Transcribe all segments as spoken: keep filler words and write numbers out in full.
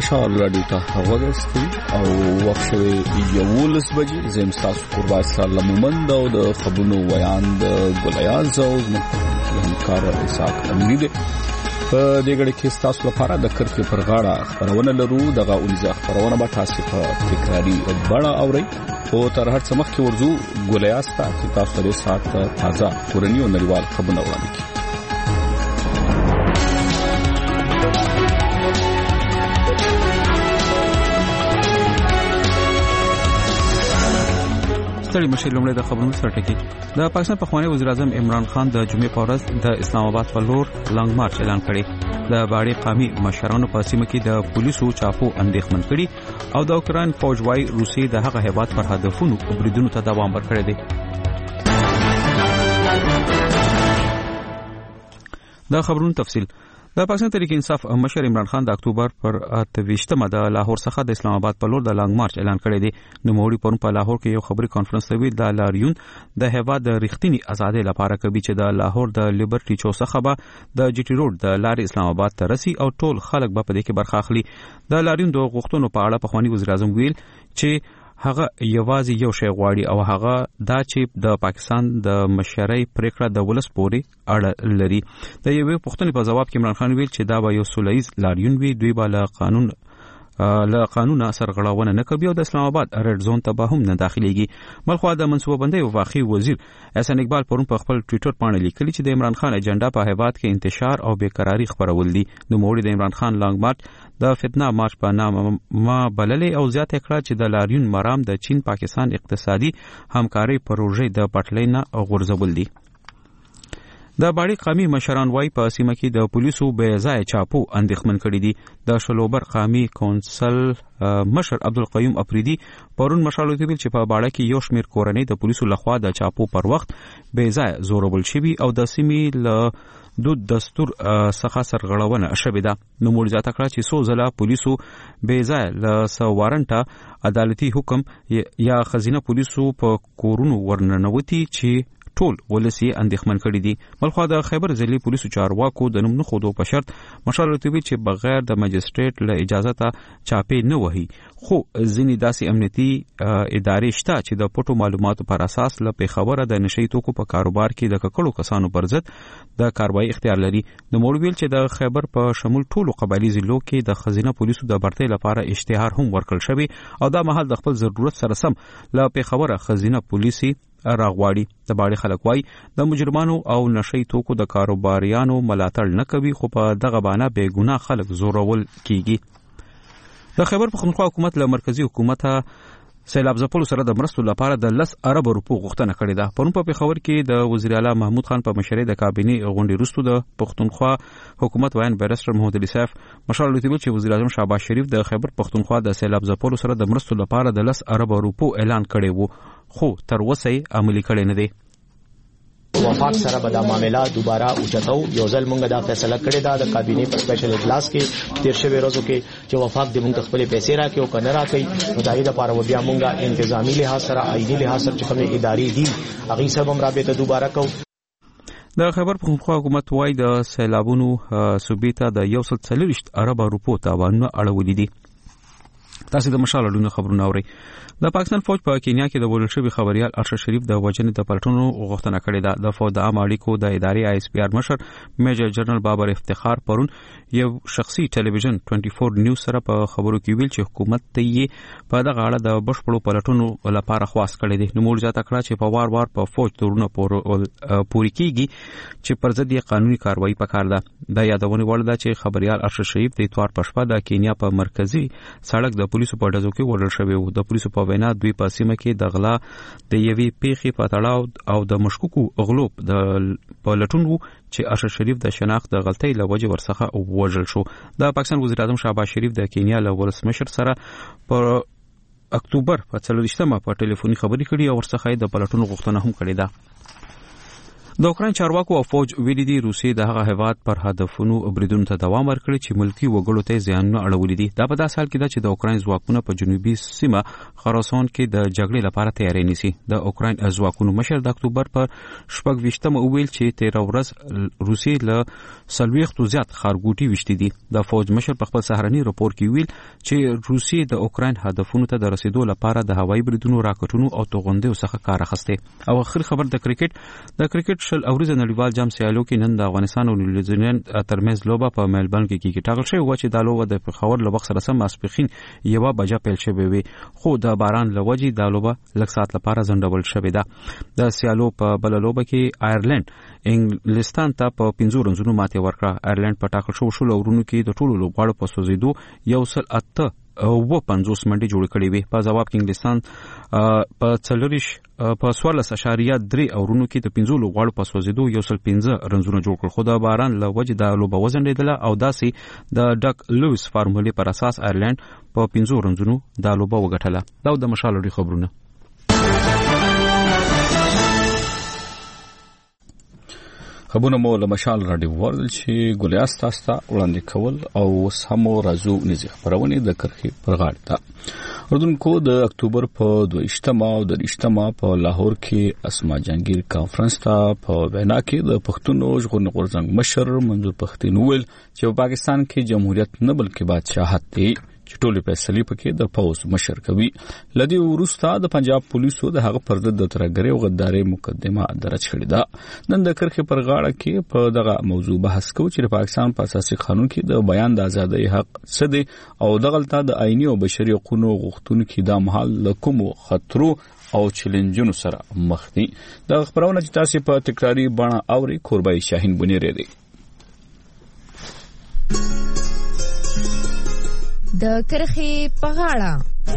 مشال رادیو ته غوښتي او وخت یولس بجې زم تاسو قربا سلام مومند او د خبرونو ویان د ګلیاز او همکار اسحاق امیر دی په دې غړي کې تاسو لپاره د کرکې پر غاړه خبرونه لرو دغه اولزه خبرونه به تاسو په تکراری بڑا اوري او تر هر څه مخکې ورزو ګلیاز ته چې تاسو لري سات تازه کورنی او نړیوال خبرونه وړاندې کړي. ستړي مشر لومړی د خبرونو سره ټکی د پاکستان پخوانی وزیر اعظم عمران خان د جمعې په ورځ د اسلام آباد په لور لانګ مارچ اعلان کړی. د باړې قومي مشرانو په سیمه کې د پولیسو چاپو اندېښمن کړي او د اوکران فوج وايي روسیې د هغه هیواد پر هدفونو بریدونو ته دوام ورکړی دی. د خبرونو تفصیل د پاکستان تحریک انصاف مشر عمران خان د اکتوبر پر اتهشتمه د لاهور څخه د اسلام آباد په لور د لانګ مارچ اعلان کړی دی. نو موړي پرون په لاهور کې یو خبري کانفرنس لوي د لاریون د هیواد د رښتینی ازادي لپاره کوي چې د لاهور د لیبرټي چوک څخه به د جی ټي روډ د لارې اسلام آباد ته رسي او ټول خلک به په دې کې برخه اخلي. د لاریون د غوښتنو په اړه پخوانی وزیر اعظم ویل چې هغه یوازې یو شی غواړي او هغه دا چې د پاکستان د مشرۍ پریکړه د ولس پورې اړه لري. د یوې پوښتنې په جواب کې عمران خان ویل چې دا به یو سولهییز لاریون وي، دوی به له قانون له قانونا سرغړاونه نه کوي او د اسلام آباد ریډ زون ته به هم نه داخليږي. بلخو د منصوبه بندۍ او واقعي وزیر احسان اقبال پرون په خپل ټوئیټر باندې لیکلي چې د عمران خان ایجنډا په هیواد کې انتشار او بیقراری خبرول دي. نو موړي د عمران خان لانګ مارچ د فتنه مارچ په نامه ما بللې او زیاته کړه چې د لاریون مرام د چین پاکستان اقتصادي همکاري پروژې د پټلۍ نه غورځول دي. د باړې قومي مشران وايي په سیمه کې د پولیسو بې ځای چاپو اندېښمن کړي دي. د شلوبر قومي کونسل مشر عبدالقیوم افریدي پرون مشالو ته ویل چې په باړه کې یو شمېر کورنۍ د پولیسو لخوا د چاپو پر وخت بې ځای زورول شوي او د سیمې له دود دستور څخه سرغړونه شوې ده. نو موږ ځاته کړه چې څو ځله پولیسو بې ځای له سوارنټه عدالتي حکم یا خزینه پولیسو په کورونو ورننوتی چې ټول ولسی اندېښمن کړي دي. بلخو د خیبر ضلعي پولیسو چارواکو د نوم نه خودو په شرط مشال توی چې بغیر د مجستریټ له اجازه ته چاپې نه وهي، خو ځینې داسې امنیتي ادارې شته چې د پټو معلوماتو پر اساس له پیښوره د نشئی توکو په کاروبار کې د ککړو کسانو پر ضد د کاروایی اختیار لري. نو موږ ویل چې د خیبر په شمول ټولو قبایلی ضلعو کې د خزینه پولیسو د برتۍ لپاره اشتهار هم ورکړل شوی او دا مهال د خپل ضرورت سره سم له پیښوره خزینه پولیسي راغواړي. د باړې خلک وای د مجرمانو او نشئی توکو د کاروباریانو ملاتړ نه کوي، خو په دغه باندې بے ګناه خلک زورول کیږي. د خیبر پختونخوا حکومت له مرکزی حکومت سیلاب ځپلو سره د مرستو لپاره د لس ارب روپو غوښتنه کړې ده. پرون په پیښور کې د وزیر اعلی محمود خان په مشرۍ د کابینې غونډې وروسته د پختونخوا حکومت وایي بیرسټر محمود علي صاحب مشال لوتیبل چې وزیر اعظم شهباز شریف د خیبر پختونخوا د سیلاب ځپلو سره د مرستو لپاره د لس ارب روپو اعلان کړی وو، خو تر اوسه یې عملي کړی نه دی. وفاق سره به دا معاملات دوباره اوچتو. یو ځل مونږ دا فیصله کړې ده د کابینې په سپیشل اجلاس کې تیر شوی ورځو کې چې وفاق دې مونږ خپل پیسې راکې او کنه راکې نو دا یې د پاره بیا مونږ انتظامی لحاظ سره آئینی لحاظ سره چې کومه اداري دي هغه سره هم رابطه دوباره کوو. د خیبر پختونخوا حکومت وايي د سیلابونو صوبې ته د یو سل څلوېښت ارب روپو تاوانونه اړولې دي. تاسو د مشال اړونو خبرونه اورئ. د پاکستان فوج په کینیا کې د وژل شوي خبريال ارشد شریف د وژنې د پلټنو غوښتنه کړې ده. د فوج د عام اړیکو د ادارې آی اس پی آر مشر میجر جنرال بابر افتخار پرون یو شخصي ټلویزیون چوبیس نیوز سره په خبرو کې ویل چې حکومت ته یې په دغه اړه د بشپړو پلټنو لپاره خواست کړی دی. نو موږ ځاته کړه چې په وار وار په فوج تورونه پوری کیږي چې پر ضد یې قانوني کاروایی پکار ده. د یادونه وړ ده چې خبريال ارشد شریف د اتوار په شپه د کینیا په مرکزی سړک د پولیسو په ډزو کې وژل شوی و. د پولیسو په وینا دوی په سیمه کې د غلا د یوې پیښې په تړاو او د مشکوکو غلو د پلټون وو چې ارشد شریف د شناخت د غلطۍ له وجې ورڅخه وژل شو. د پاکستان وزیر اعظم شهباز شریف د کینیا له ولسمشر سره په اکتوبر په څلوېښتمه په ټلیفوني خبرې کړې او ورڅخه د پلټون غوښتنه هم کړې ده. د اوکرين چارواکو او فوج ویلي دي روسي د هغه هیواد پر هدفونو بریدونو ته دوام ورکړي چې ملکی وګړو ته زیانونه اړولي دي. دا په داسې حال کې ده چې د اوکرين ځواکونه په جنوبي سیمه خراسان کې د جګړې لپاره تیاری نیسي. د اوکرين ځواکونو مشر د اکتوبر پر شپږ ویشتمه ویل چې تیره ورځ روسي له سلويختو زیات خارګوټي وشتي دي. د فوج مشر په خپل سهارني راپور کې ویل چې روسي د اوکرين هدفونو ته د رسیدو لپاره د هوایي بریدونو راکټونو او توغندیو څخه کار اخیسته. او اخر خبر د کرکټ د کرکټ شل اوريزه نړیوال جام سیالو کې نن د افغانستان او نیوزیلند ترمنځ لوبه په ملبورن کې کیږي. ټاکل شوی و چې دا لوبه د پېښور له وخت سره سم ماسپښین یوه بجه پیل شوې وي، خو د باران له وجې دا لوبه لږ ساعت لپاره ځنډول شوې ده. د سیالو په بله لوبه کې آیرلند انګلستان ته په پنځو رنزونو ماتې ورکړه. آیرلند په ټاکل شوو شلو اورونو کې د ټولو لوبغاړو په سوځېدو یو سل اته او پنځوس منډې جوړ کړې وي. په جواب کې انګلستان په څلوریش په سوالس اشاریه درې اورونو کې د پنځو لوبغاړو په سوځېدو یو سل پنځه رنزونه جوړ کړل، خو د باران له وجې د لوبه وځنډېدله او داسې د ډک لویس فارمولې پر اساس آیرلند په پنځو رنزونو دا لوبه وګټله. دا د مشال لري خبرونه. خبرونه مو له مشال راډیو ورل چې ګولیاس تاسو ته وړاندې کول او سمو راځو نږدې خبرونه د کرخي پر غاړه ده. اردوونکو د اکتوبر په دویشتمه او دریشتمه په لاهور کې اسما جهانگیر کانفرنس ته په وینا کې د پښتون ژغورنې غورځنګ مشر منظور پښتين ویل چې په پاکستان کې جمهوریت نه بلکې بادشاہت دی چې ټولې فیصلې پکې د پوز مشر کوي. لدی وروسته د پنجاب پولیسو د هغه پر ضد د ترګری او غداري مقدمه درج کړې ده. نن د کرخي پر غاړه کې په دغه موضوع بحث کوو چې د پاکستان په اساسي قانون کې د بیان د ازادۍ حق څه دی او دغلته د آئینی او بشري حقوقو غوښتونکو د محل لکمو خطرو او چیلنجونو سره مخ دي. د خبرونه چې تاسو په تکراری بڼه اوري کوربای شاهین بنيري دی. د کرخي په غاړه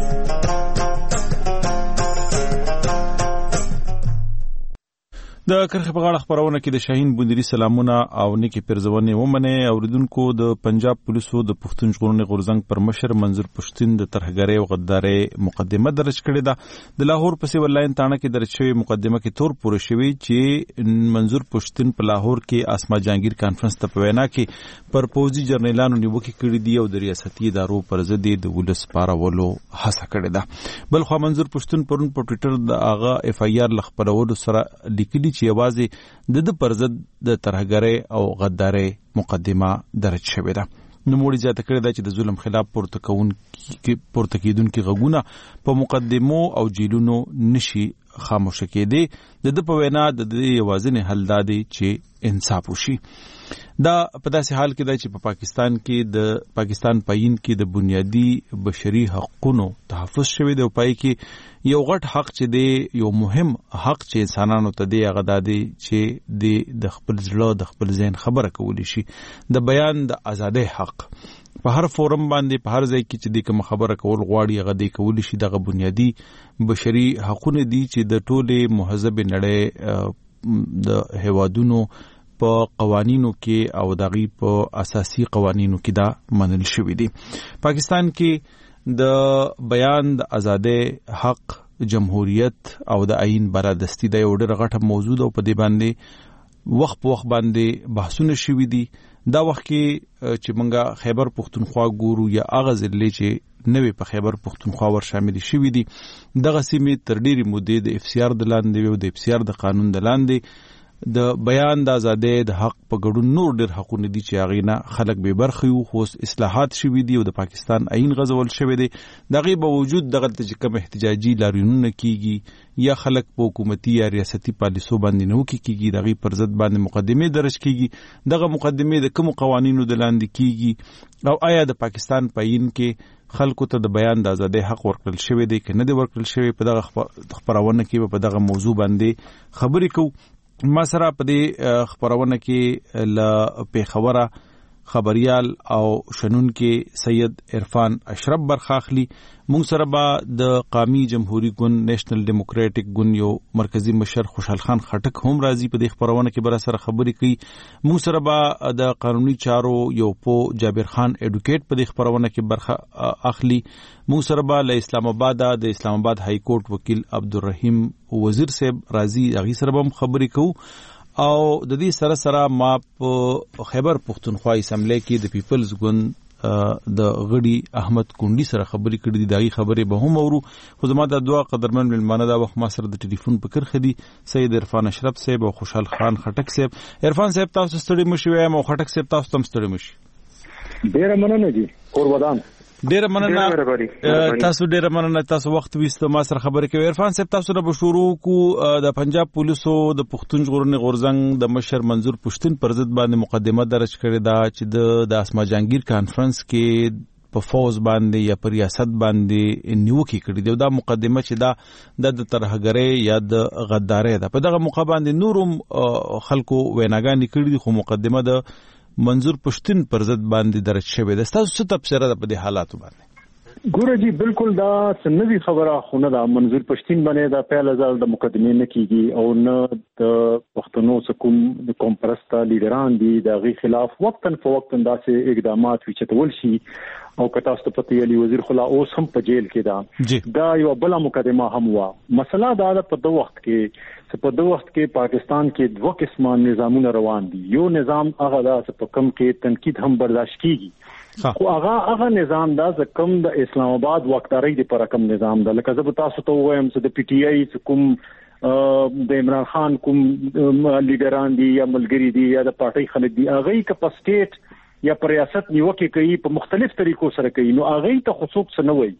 د کرخي په غاړه خبرونه کې د شاهین بندري سلامونه او نیکی پرزونه ومنه. اوریدونکو د پنجاب پولیسو د پښتون ژغورنې غورځنګ پر مشر منظور پښتين د ترهګری او غداري مقدمه درج کړې ده. د لاهور په سیول لاین تانه کې درج شوی مقدمه کې تور پوره شوی چې منظور پښتين په لاهور کې اسما جهانگیر کانفرنس ته په وینا کې پر پوزي جرنیلانو نیوکه کړې دي او د ریاستي ادارو پر ضد د ولس پارولو هڅه کړې ده. بل خو منظور پښتين پرون په ټوئیټر د اغا اف ای آر لخبرولو سره لیکلي چې یوازې د د پر ضد د ترهګری او غداري مقدمه درج شوې ده. نوموړي زیاته کړې ده چې د ظلم خلاف پورته کون کې پورته کېدونکو غږونه په مقدمو او جیلونو نشي خاموش کېدي. د د په وینا د یوازینی حل دا دی چې انصاف وشي. دا په داسې حال کې ده چې په پا پاکستان کې د پاکستان پاین کې د بنیادی بشري حقوقو تحفظ شوی دی او پای کې یو غټ حق چې دی یو مهم حق چې انسانانو ته دی هغه د چې د خپل ځړه د خپل ذهن خبره کولی شي. د بیان د ازادۍ حق په هر فورم باندې په هر ځای کې چې د کوم خبره کول غواړي هغه دی کولی شي. دغه بنیادی بشري حقوقونه دي چې د ټوله مهذب نړۍ د هوادونو په قوانینو کې او دغه په اساسي قوانینو کې دا منل شوی دی. پاکستان کې د بیان د ازادۍ حق، جمهوریت او د آئین برادستی د یو ډېر غټه موضوع ده او په دې باندې وخت په وخت باندې بحثونه شوي دي. دا وخت کې چې منګه خیبر پختونخوا ګورو یا اغه ضلع چې نوې په خیبر پختونخوا ور شامل شوي دي، دغه سیمې تر ډېرې مودې د اف سی آر د لاندې او د اف سی آر د قانون د لاندې د بیان د ازادۍ د حق په ګډون نور ډېر حقونه دي چې هغه نه خلک به برخه یو خو اصلاحات شوي دي او د پاکستان آئین غزول شوی دی. دغه باوجود دغه چې کوم احتجاجي لاریونونه کیږي یا خلک په حکومتي یا ریاستي پالیسو باندې نه کیږي دغه پر ضد باندې مقدمه درج کیږي. دغه مقدمه د کوم قوانینو د لاندې کیږي او آیا د پاکستان پاین کې خلکو ته د بیان د ازادۍ حق ورکړل شوی دی که نه دی ورکړل شوی. په دغه خبرونه کې په دغه موضوع باندې خبرې کوو. ما سره په دې خبرونه کې ل پیښوره خبريال او شنون کې سید عرفان اشرف برخاخلی. مونږ سره به د قومي جمهوریت ګوند نېشنل ډیموکراټک ګوند یو مرکزی مشر خوشحال خان خټک هم راځي په دې خبرونه کې بر سره خبرې کوي. مونږ سره به د قانوني چارو یو پو جابر خان اډوکیټ په دې خبرونه کې برخه اخلي. مونږ سره به له اسلام آباد د اسلام آباد های کورټ وکیل عبدالرحیم وزیر صاحب راځي، هغه سره به هم خبرې کوو. او د دې سره سره ما په خیبر پښتونخوا اسمبلی کې د پیپلز ګوند د غړي احمد کونډي سره خبرې کړې دي. دغه خبرې به هم اورو، خو زما د دوا قدرمن ملمانه دا وخت ما سره د ټلیفون په کرخه دي سید عرفان اشرف صاحب او خوشحال خان خټک صاحب. عرفان صاحب تاسو ستړي مشي وایم او خټک صاحب تاسو تم ستړي مشي. ډیره مننه دي اور ودان. ډیره مننه تاسو ډیره مننه تاسو وخت ویسته ما سره خبرې کوي. عرفان صاحب تاسو نه بشورو کو د پنجاب پولیسو د پښتون ژغورنې غورځنګ د مشر منظور پښتون پر ضد باندې مقدمه درج کړې ده چې د اسما جهانگیر کانفرنس کې په فوز باندې یا پر ریاست باندې نیوکه کړې ده. دا مقدمه چې دا د ترهګرۍ یا د غدارۍ ده. په دغه موقع باندې نورم خلکو ویناګانې کړې دي، خو مقدمه د منظور پښتون پر ضد باندې درج شوی ده. تاسو څه تفسیر ده په دې حالاتو باندې؟ ګوره جی بالکل دا سنوي خبره خو نه ده. منظور پښتون باندې دا پهل ځل د مقدمه نه کیږي او نه د پښتنو سکوم د قوم پرسته لیډران دي د غي خلاف وقتن فوقتن داسې اقدامات وچتول شي او کتا ست پتی علي وزیر خلا اوس هم په جیل کې دا دا یو بل مقدمه هم وا. مسله دا ده په دوه وخت کې په دوه وخت کې پاکستان کې دوه قسمه نظامونه روان دي. یو نظام هغه دا چې په کم کې تنقید هم برداشت کیږي، خو هغه هغه نظام دا چې کم د اسلام آباد وقتاري د پر کم نظام دا لکه زه تاسو ته وایم چې د پی ټی آی کوم د عمران خان کوم لیډران دي یا ملګری دي یا د پارټي خلک دي، هغه کپاسټیټ یا پر ریاست نیوکه کوي په مختلف طریقو سره کوي. نو هغه ته خصوص څه نه وایي،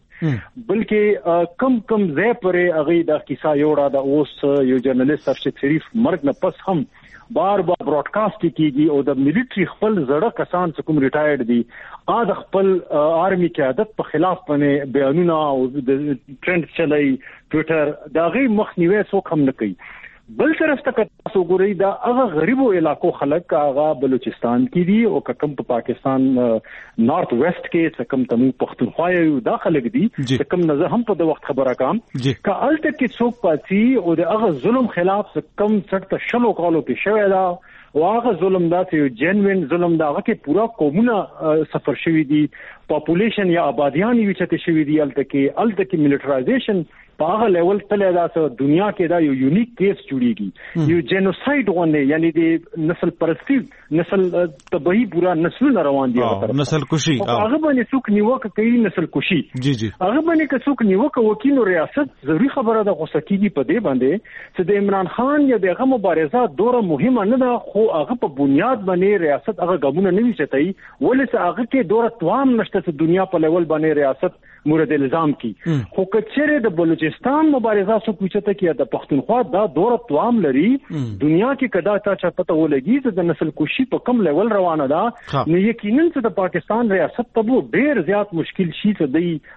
بلکې کم کم ځای پرې هغه د کیسه یوړه د اوس یو جرنالست ارشد شریف مرګ نه پس هم بار بار براډکاسټ کیږي او د ملټری خپل زړه کسان چې کوم ریټایرډ دي ا د خپل آرمي قیادت په خلاف باندې بیانونه او د ټرند چلای ټوئیټر دا غي مخنیوي څوک هم نه کوي. بل طرف ته تاسو ګورئ دا هغه غریبو علاقو خلک هغه بلوچستان کې دي او کم په پاکستان نارث ویست کې څه کم تمو پښتونخوا یو داخله دي چې کم نه هم په د وخت خبره کام ک الته کې څوک پاتې او د هغه ظلم خلاف کم څټ شلو کالو کې شوی دا او هغه ظلم دا چې جنوین ظلم دا هغه کې پورا قومونه سفر شوی دي، پاپولیشن یا آبادیان یې چته شوی دي، الته کې الته کې ملټرایزیشن په هغه لیول تل دا چې دنیا کې دا یو یونیک کیس جوړیږي، یو جنوساید غونډه یعنی د نسل پرستی نسل تبعی پورا نسل روان دي هغه نسل کشي هغه باندې څوک نیوکه کوي نسل کشي جی جی هغه باندې که څوک نیوکه وکړي نو ریاست ضروري خبره ده غوسه کیږي په دې باندې چې د عمران خان یا دغه مبارزه دوره مهمه نه ده، خو هغه په بنیاد باندې ریاست هغه غمونه نه وشتای ولې هغه کې دوره توام نشته چې دنیا په لیول باندې ریاست مورد الزام کی. خو کچره د بلوچستان مبارزه سو کوچته کې د پښتونخوا دا دوره توام لري دنیا کې کدا تا چا پته ولګي چې د نسل کشي په کم لیول روانه ده نو یقینا چې د پاکستان ریاست ته به ډیر زیات مشکل شي چې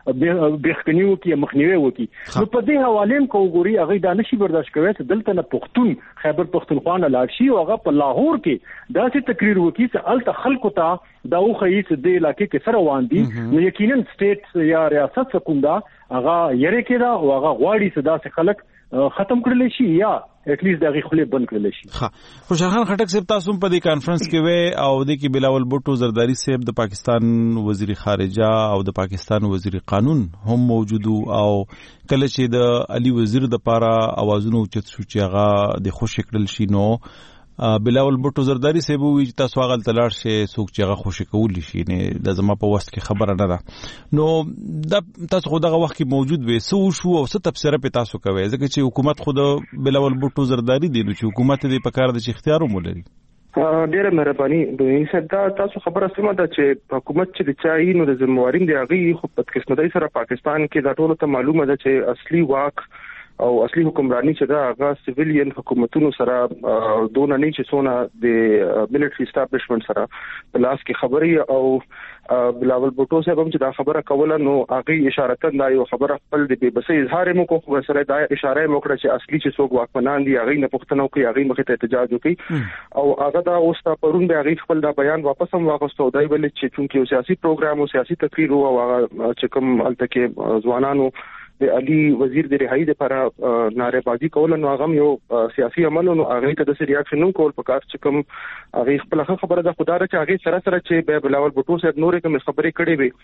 د بخکنیو کې مخنیوي وکي. نو په دې حواله کو ګوري هغه دا نشي برداشت کوي چې دلته نه پښتون خیبر پښتونخوا نه لاړ شي او هغه په لاهور کې داسې تقریر وکي چې الته خلکو ته دا خو هیڅ د علاقې کې سره وان دي نو یقینا سټیټ یا ریاست کوم دا هغه یری کې دا او هغه غواړي چې دا څه خلک ختم کړل شي یا اټ لیست دغه خپل بند کړل شي. ها خوشحال خان خټک صاحب تاسو په دې کانفرنس کې وې او د کې بلاول بوټو زرداری صاحب د پاکستان وزیر خارجه او د پاکستان وزیر قانون هم موجود او کله چې د علي وزیر د پاره اوازونو چت شو چې هغه د خوش کړل شي نو بلاول بوټو زرداری صاحب وی چې تاسو هغه تلار شي څوک چې هغه خوشی کول شي نه د زما په وست کې خبره نه ده نو د تاسو خو دغه وخت کې موجود وې سو شو او ست تفسیر په تاسو کوي ځکه چې حکومت خود بلاول بوټو زرداری دی نو چې حکومت دې په کار د اختیار مولري. ډیره مهرباني دوی صدا تاسو خبره سمه ده چې حکومت چې د چای نو د ذمہوارین دی هغه خو په قسمتۍ سره پاکستان کې دا ټول ته معلومه ده چې اصلي واک او اصلي حکمرانی چې دا هغه سیویلین حکومتونو سره دون نه چې سونه د ملټری اسټابلیشمنت سره پلاس کې خبري او بلاول بوټو صاحب هم چې دا خبره کوله نو هغه اشاره ته دا یو خبره خپل د بيبسي اظهار مو کو سره دا اشاره مو کړه چې اصلي چې څوک واکمنان دي هغه نه پښتنو کوي هغه مخه ته احتجاج وکړي او هغه دا اوس تا پرون به هغه خپل دا بیان واپس هم واغستو دای ول چې چونکی یو سیاسي پروګرام او سیاسي تقریر او هغه چې کوم الته کې ځوانانو د علي وزیر د رهایی لپاره ناره بازی کول نو هغه یو سیاسي عمل نو هغه ته د ریاکشن نو کول پکار چې کوم هغه خپل خبره ده خدای چې هغه سره سره چې بلاول بوټو صاحب نورې کوم خبرې کړې وي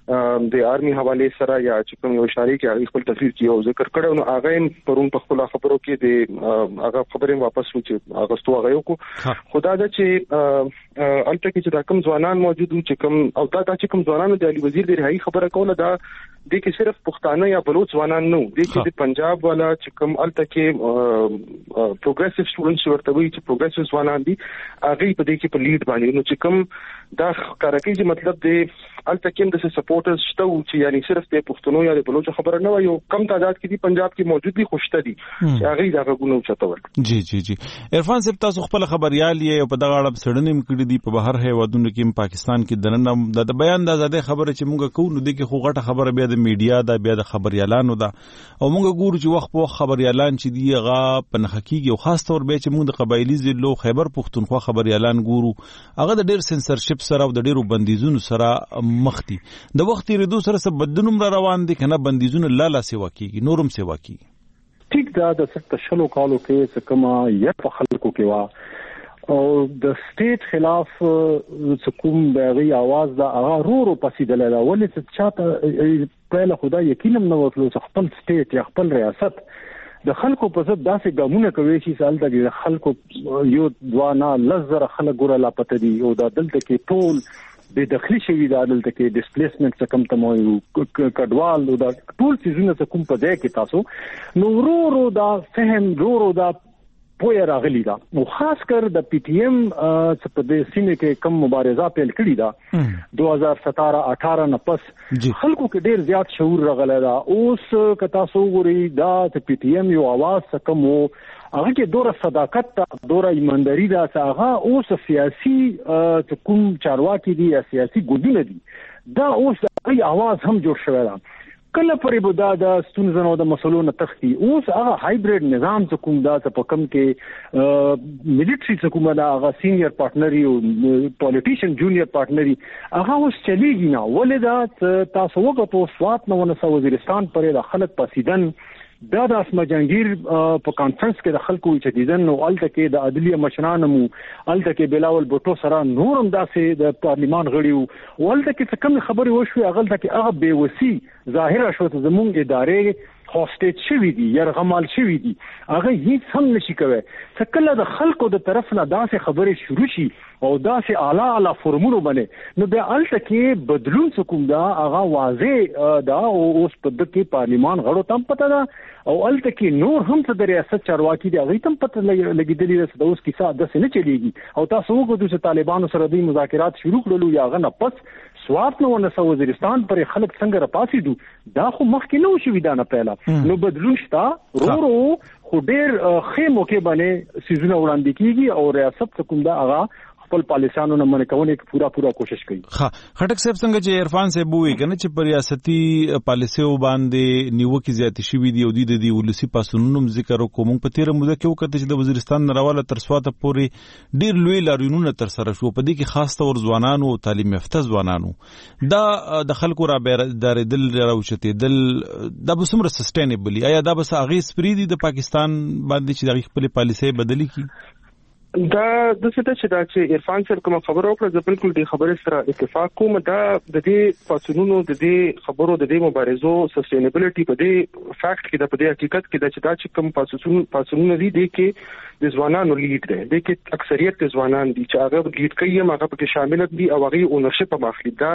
د آرمي حواله سره یا چې کوم یو اشاره کې خپل تفسیر کیو ذکر کړو نو هغه پرون په خپل خبرو کې د هغه خبرې واپس چې هغه ستو هغه کو خدا دا چې الته کې چې دا کوم ځوانان موجود چې کوم او دا چې کوم ځوانان د علي وزیر د رهایی خبره کوله دا د کې صرف پښتانه یا بلوچ ځوانان نو د کې د پنجاب والا چې کوم الته کې پروګریسیو سټوډنټس ورته وي چې پروګریسیو ځوانان دي هغه په دې کې په لیډ باندې نو چې کوم دا کارکې چې مطلب د الته کې د سپورټرز شته چې یعنی صرف د پښتنو یا د بلوچ خبره نه وي یو کم تعداد کې دي پنجاب کې موجود دي خوشته دي چې هغه دا غوونه چتول جی جی جی عرفان صاحب تاسو خپل خبريال یې په دغه اړه سړنې مکړې دي په بهر هیوادونو کې پاکستان کې دننه د بیان د آزادۍ خبره چې موږ کوو نو د کې خو غټه خبره بیا د میډیا دا بیا د خبريالانو دا او موږ ګورو چې وخت په وخت خبريالان چې دی هغه په نخکیږي او خاص تور به چې موږ د قبایلی ضلعو خیبر پښتونخوا خبريالان ګورو هغه د ډیر سنسرشپ سره او د ډیرو بندیزونو سره مخ دي د وخت ریدو سره څه بدلون را روان دي کنه بندیزونه لاله سیوا کیږي نورم سیوا کیږي ټیک دا د ست شلو کالو کې څه کما یا په خلکو کې وا او د سټیټ خلاف څه کوم دغه आवाज دا هغه رورو پسیدل لا ولې څه چاته په خدا یقینا نو وکړو خپل سټیټ یا خپل ریاست د خلکو په ضد داسې ګامونه کوي چې سال د خلکو یو دوانا لزر خلک ګور لا پته دي او دا دلته کې ټول د داخلي شوی د عدالت کې ډیسپلیسمنت څخه کم تمایو کډوال او دا ټول چیزونه څخه کوم په ځای کې تاسو نو ورو ورو دا فهم ورو ورو دا پوهه راغلی دا او خاص کر د پی ټی ایم څخه په دې سیمه کې کم مبارزه پیل کړې ده دو هزار سترہ اٹھارہ نه پس خلکو کې ډیر زیات شعور راغلی دا اوس کتا سو غوري دا د پی ټی ایم یو आवाज څخه کم وو هغه کې دوره صداقت ته دوره ایمانداری دا هغه اوس سیاسي کوم چارواکي دي یا سیاسي ګوندونه دي دا اوس د आवाज هم جوړ شوی دا کله پرې بودا د ستونزو د مسلو نه تختی اوس هغه هایبرید نظام څخه کوم دا په کم کې ملټری څخه کوم دا هغه سینیئر پارټنری او پولیټیشن جونیئر پارټنری هغه اوس چلیږي نه ولې دا تاسو وګورئ سوات نو ونه وزیرستان پرې د خلک پسیدن دا د اسمه جنگیر په کانفرنس کې د خلکو چې دیدن نو الته کې د عدلیه مشرانمو الته کې بلاول بوټو سره نورم داسې د پارلیمان غړیو ولته کې څه کوم خبري وشوي هغه کې هغه بیوسی ظاهره شو ته زمونږ ادارې هوسټیج شوی دي يرغمال شوی دي هغه هیڅ هم نشي کوي څکله د خلکو د طرف نه داسې خبرې شروع شي او داسې اعلی اعلی فرمونو باندې نو د الته کې بدلون کوم دا هغه واضح دا اوس په د کې پارلیمان غړو تم پته ده او الته کې نور هم څه د ریاست چارواکي دي هغه تم پته لګیدلی ده د اوس کیسه د څه نه چلیږي او تاسو وګورئ چې طالبانو سره د مذاکرات شروع کړلو یا غنه پس سوات نو ونه وزیرستان پر خلک څنګه راپاسي دو دا خو مخکې نو شوی دا نه پهلا نو بدلون شتا رو رو خو ډیر خیمو کې باندې سيزونه وړاندې کیږي او ریاست کوم دا هغه خپل پالیسانو نه منکونه کې پورا پورا کوشش کوي ها خټک صاحب څنګه چې عرفان صاحب وی کنه چې پر ریاستي پالیسیو باندې نیوکه زیات شوی دی او د دې ولسی پاسونو ذکر وکوم په تیر موده کې وکړه چې د وزیرستان نراواله تر سواته پورې ډیر لوی لارینونه تر سره شو په دې کې خاص تور ځوانانو او تعلیم یافته ځوانانو دا د خلکو را بیدار دل راوچته دل د بسمره سستینبلی آیا دا بس اغه سپریدي د پاکستان باندې چې د خپل پالیسي بدلی کی دا د څه چې دا چې عرفان صاحب کوم خبرو کړه زه بالکل دې خبره سره اتفاق کوم دا د دې پاتونونو د دې خبرو د دې مبارزو سستینبیلیټي په دې فیکټ کې د په دې حقیقت کې دا چې دا چې کوم پاتونونو پاتونونو دي د کې د ځوانانو لیډ دی د کې اکثریت ځوانان دي چې هغه لیډ کوي هغه په کې شامل دي او هغه اونرشپ ماخلي دا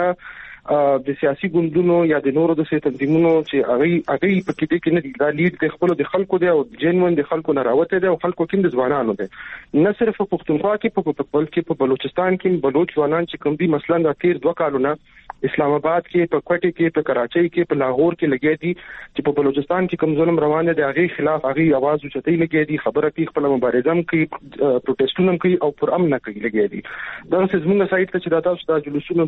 د سیاسي ګوندونو یا د نورو د سیاسي تنظیمونو چې هغه هغه په کې دي کې نه دي دا لیډ د خپل د خلکو دی او جنون د خلکو نه راوته دی او خلکو کې د ځوانانو دی نه صرف په پښتونخوا کې په بلکې په بلوچستان کې بلوچ ځوانان چې کوم دي مثلا د تیر دوه کالونه اسلام آباد کې په کوټه کې په کراچۍ کې په لاهور کې لګې دي چې په بلوچستان کې کوم ظلم روان دي هغه خلاف هغه आवाज اوچتې لګې دي خبره کوي خپل مبارزه کوي پروتستونه کوي او پر امن کوي لګې دي دا څه زموږ سایت ته چې دا تاسو د جلوسونو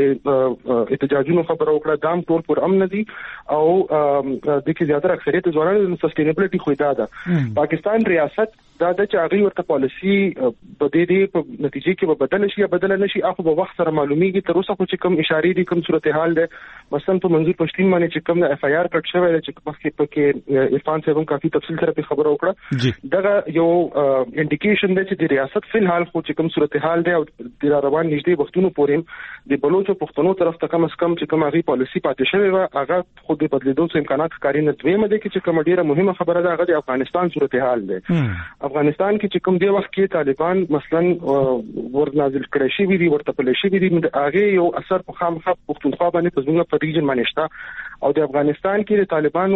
د احتجاجونو خبره وکړه دام ټول پر امن دي او د کې زیاتره اکثریت ځوانانو د سستینبیلیټي خو دا ده پاکستان ریاست دا د چې هغه ورته پالیسی په دې په نتیجې کې به بدل شي یا بدل نشي هغه په وخت سره معلومیږي. تر اوسه خو چې کوم اشارې دي کوم صورتحال ده مثلا په منظور پښتین باندې چې کوم اف آی آر کټ شوی دی چې مخکې پکې عرفان صاحب هم کافي تفصیل سره په خبره وکړه دا یو انډیکیشن دی چې د ریاست فلحال خو چې کوم صورتحال دی او د روان نږدې وختونو پورې د بلوچ او پښتنو طرف ته کم از کم چې کوم هغه پالیسی پاتې شوی و هغه خو د بدلیدو څخه امکانات ښکاري نه. دویمه ده چې کوم ډیره مهمه خبره ده هغه د افغانستان صورتحال دی. افغانستان کې چې کوم دی وخت کې طالبان مثلا ورنازل کړی شي وي ورته پلی شي وي هغه یو اثر په خامخا پښتونخوا باندې په زموږ په ریجن باندې شته او د افغانستان کې د طالبانو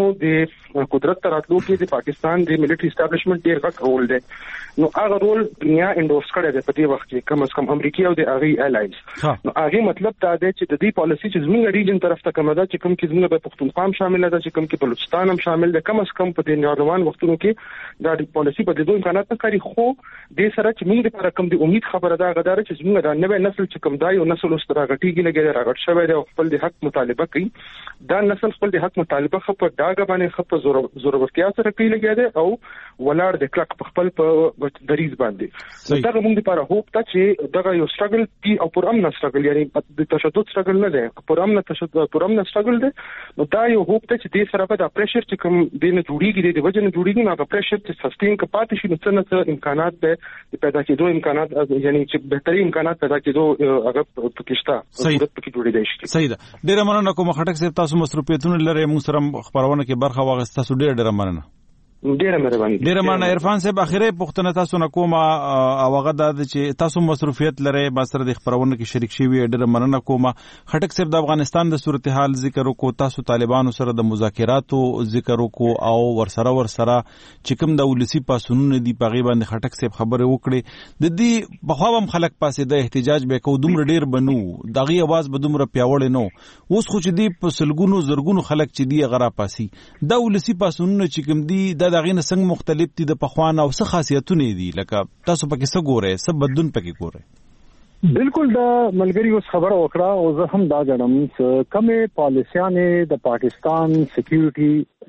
د قدرت تراتلو کې د پاکستان د ملټری اسټابلیشمنت ډیر غټ رول دی. نو هغه رول دنیا انډورس کړی دی په دې وخت کې کم از کم امریکای او د هغه الایز. نو هغه مطلب دا دی چې د دې پالیسی چې زموږ ریجن طرف ته کومه ده چې کوم کې زموږ په پښتونخوا هم شامل ده چې کوم کې بلوچستان هم شامل ده کم از کم په دې روان وختونو کې دا د پالیسی په دې دوه امکانات نه کاری خو د سره چې موږ لپاره کوم د امید خبره ده غدار چې زموږ د نوې نسل چې کوم دا یو نسل اوس راغټیږي لګي راغټ شوی دی او خپل د حق مطالبه کوي. دا نسل خپل د حق مطالبه خو په داګه باندې خو په ضرورتیا سره کوي لګي دی او ولاړ د کلک په خپل په دریز باندې. دا موږ لپاره هوپ ته چې دا یو سټرګل پی او پرامن سټرګل یعنی د تشدد سټرګل نه دی پرامن تشدد پرامن سټرګل دی. نو دا یو هوپ ته چې د سره په د پریشر چې کوم دینه جوړیږي د وجه نه جوړیږي نو هغه پریشر چې سسټین کپاتې شي نو څنګه امکانات ده پیدا کېدو امکانات یعنی چې بهتري امکانات پیدا کېدو هغه پکشتا صورت پکې جوړې دی شي. صحیح ده. ډیر مننه کوم خټک صاحب تاسو مصروفیتونه لري موږ سره خبرونه کې برخه واغسته تاسو ډیر ډیر مننه. ډیره مهرباني. ډیره مننه عرفان صاحب. اخیری پوښتنه تاسو نه کوم او هغه د چې تاسو مصروفیت لري ما سره د خبرونه کې شریک شوی ډیره مننه کوم. خټک صاحب د افغانستان د صورتحال ذکر وکړو تاسو طالبانو سره د مذاکراتو ذکر وکړو او ورسره ورسره چې کوم د ولسی پاسونونه دی په غیبه باندې خټک صاحب خبره وکړي د دې بخوام خلک پاسې د احتجاج به کو دومره ډیر بنو دغه आवाज به دومره پیاوړ نه اوس خو چې دی په سلګونو زرګونو خلک چې دی غرا پاسي د ولسی پاسونونه چې کوم دی د دغه نه څنګه مختلف دي د پخوان او څه خاصیتونه دي لکه تاسو پکې څه ګورئ څه بدلون پکې ګورئ؟ بالکل دا ملګری اوس خبره وکړه او زه هم دا غواړم چې کومه پالیسیانه د پاکستان سکیورټي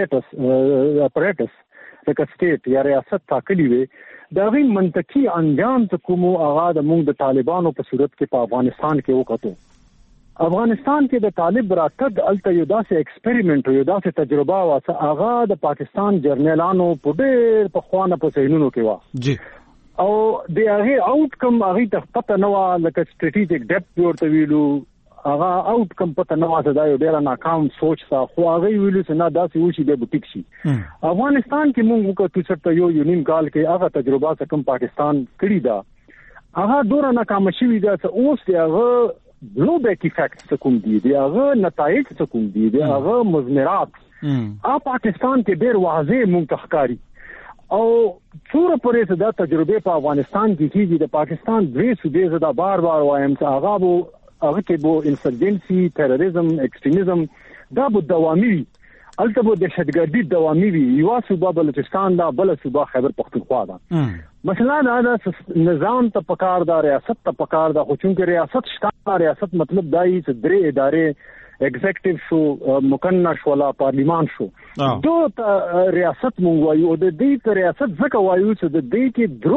سټیټس اپریټس لکه سټیټ یا ریاست ټاکلي وي دا غي منطقي انجام ته کوم هغه د موږ د طالبانو په صورت کې په افغانستان کې وکړو. افغانستان کې د طالب راتګ الته یو داسې ایکسپریمنت یو داسې تجربه واسه هغه د پاکستان جرنیلانو په ډېر په خوانه په سینونو کې و جی او د هغه آوټ کم هغه ته پته نه و لکه سټریټیجیک ډیپث ورته ویلو هغه آوټ کم پته نه و دا یو ډېر ناکام سوچ تا خو هغه ویلو چې نه داسې وشي د بوټیک شي. افغانستان کې موږ کو تاسو یو یونیم کال کې هغه تجربه څخه پاکستان کړی دا هغه ډور ناکام شوی دا اوس دی هغه بلو بیک افیکٹ سکوم دی دی هغه نتایج سکوم دی دی هغه مزمرات ا پاکستان کې ډېر واضح منتخکاری او څوره پرې دا تجربه په افغانستان کې کیږي د پاکستان دوی صوبې زدا بار بار وایم چې هغه بو هغه کې بو انسرجنسي تروریزم ایکستریمیزم دا بو دوامي الته بو دهشتګردي دوامي وي یو صوبه بلوچستان دا بل صوبه خیبر پختونخوا دا مثلا دا نظام ته پکار دا ریاست ته پکار دا خو چونکه ریاست شته ریاست مطلب دای چې درې ادارې ایگزیکټیو شو مکنه شو ولا پارلیمان شو دو ته ریاست مونږ وایو د دې ته ریاست ځکه وایو چې د دې کې درو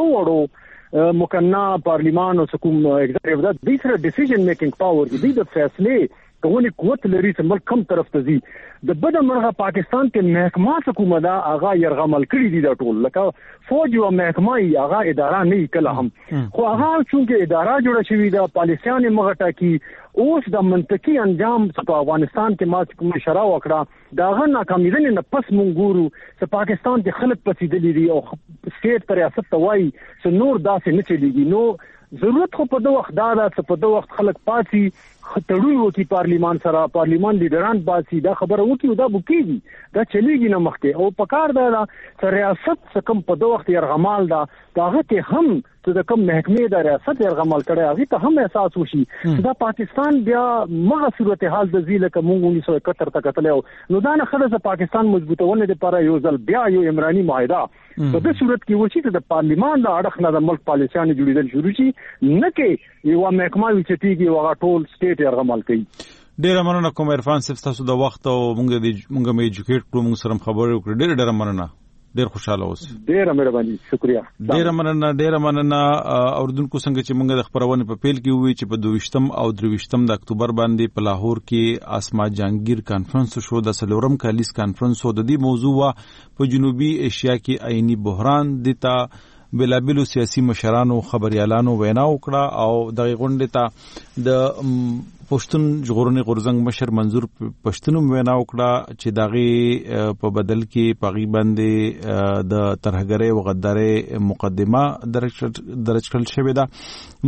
وړو مکنه پارلیمان او کوم ایگزیکټیو دا د سره ډیسیژن میکینګ پاور دی د فیصله کومه قوت لري چې ملک کم طرف ته ځي د بده مرغه پاکستان کې محکمه حکومت دا هغه يرغمل کړی دي دا ټول لکه فوج او محکمه هغه اداره نه کله هم خو هغه چې اداره جوړه شوې ده پالیسیان مغټه کی اوس د منطقي انجام په افغانستان کې ما کوم اشاره وکړه دا غن ناکامیدنه نه پس مونږ ګورو چې پاکستان کې خلک پسیدلې دي او سټیټ پر ریاست توای چې نور داسې نه چلیږي نو ضرورت خو په دوه وخت دا ده چې په دوه وخت خلک پاتې خطرونه وکي پارلیمان سره پارلیمان لیډران پاتې دا خبره وکي دا بوکیږي دا چلیږي نه مخته او پکار دا چې ریاست څخه په دوه وخت یرغمال دا هغه ته هم چې د کوم محکمې د ریاست یرغمال کړي هغه ته هم احساس وشي دا پاکستان بیا مغه صورتحال د ذیل کوم انیس سو اکہتر ته کتل نو دا نه خلک پاکستان مضبوطونه لپاره یو ځل بیا یو عمراني معاهده په دې صورت کې وشي چې د پارلیمان د اړخ نه د ملک پالیسیان جوړیدل شروع شي نه کې یو محکمه وچتيږي وغه ټول سټیټ یرغمال کوي. ډیر مننه کوم عرفان صاحب تاسو د وخت او مونږ د مونږ مې ایجوکیټ کړو مونږ سره خبرې وکړې ډیر ډیر مننه ډیر خوشاله اوس. ډیر مهرباني، شکریا. ډیر مننه ډیر مننه اوردونکو څنګه چې موږ د خبرونه په پیل کې وی چې په دویشتم او درویشتم د اکتوبر باندې په لاهور کې اسما جهانگیر کانفرنس شو. د سلورم کالیس کانفرنس و. د دې موضوع وا په جنوبي ایشیا کې آئینی بحران دتا بلابلو سیاسي مشرانو خبريالانو وینا وکړه او د غونډې ته د پښتون ژغورنې غورځنګ مشر منظور پښتون وینا وکړه چې داغي په بدل کې پاغي باندې د ترهګرۍ او غدارۍ مقدمه درج درج کړل شوې ده.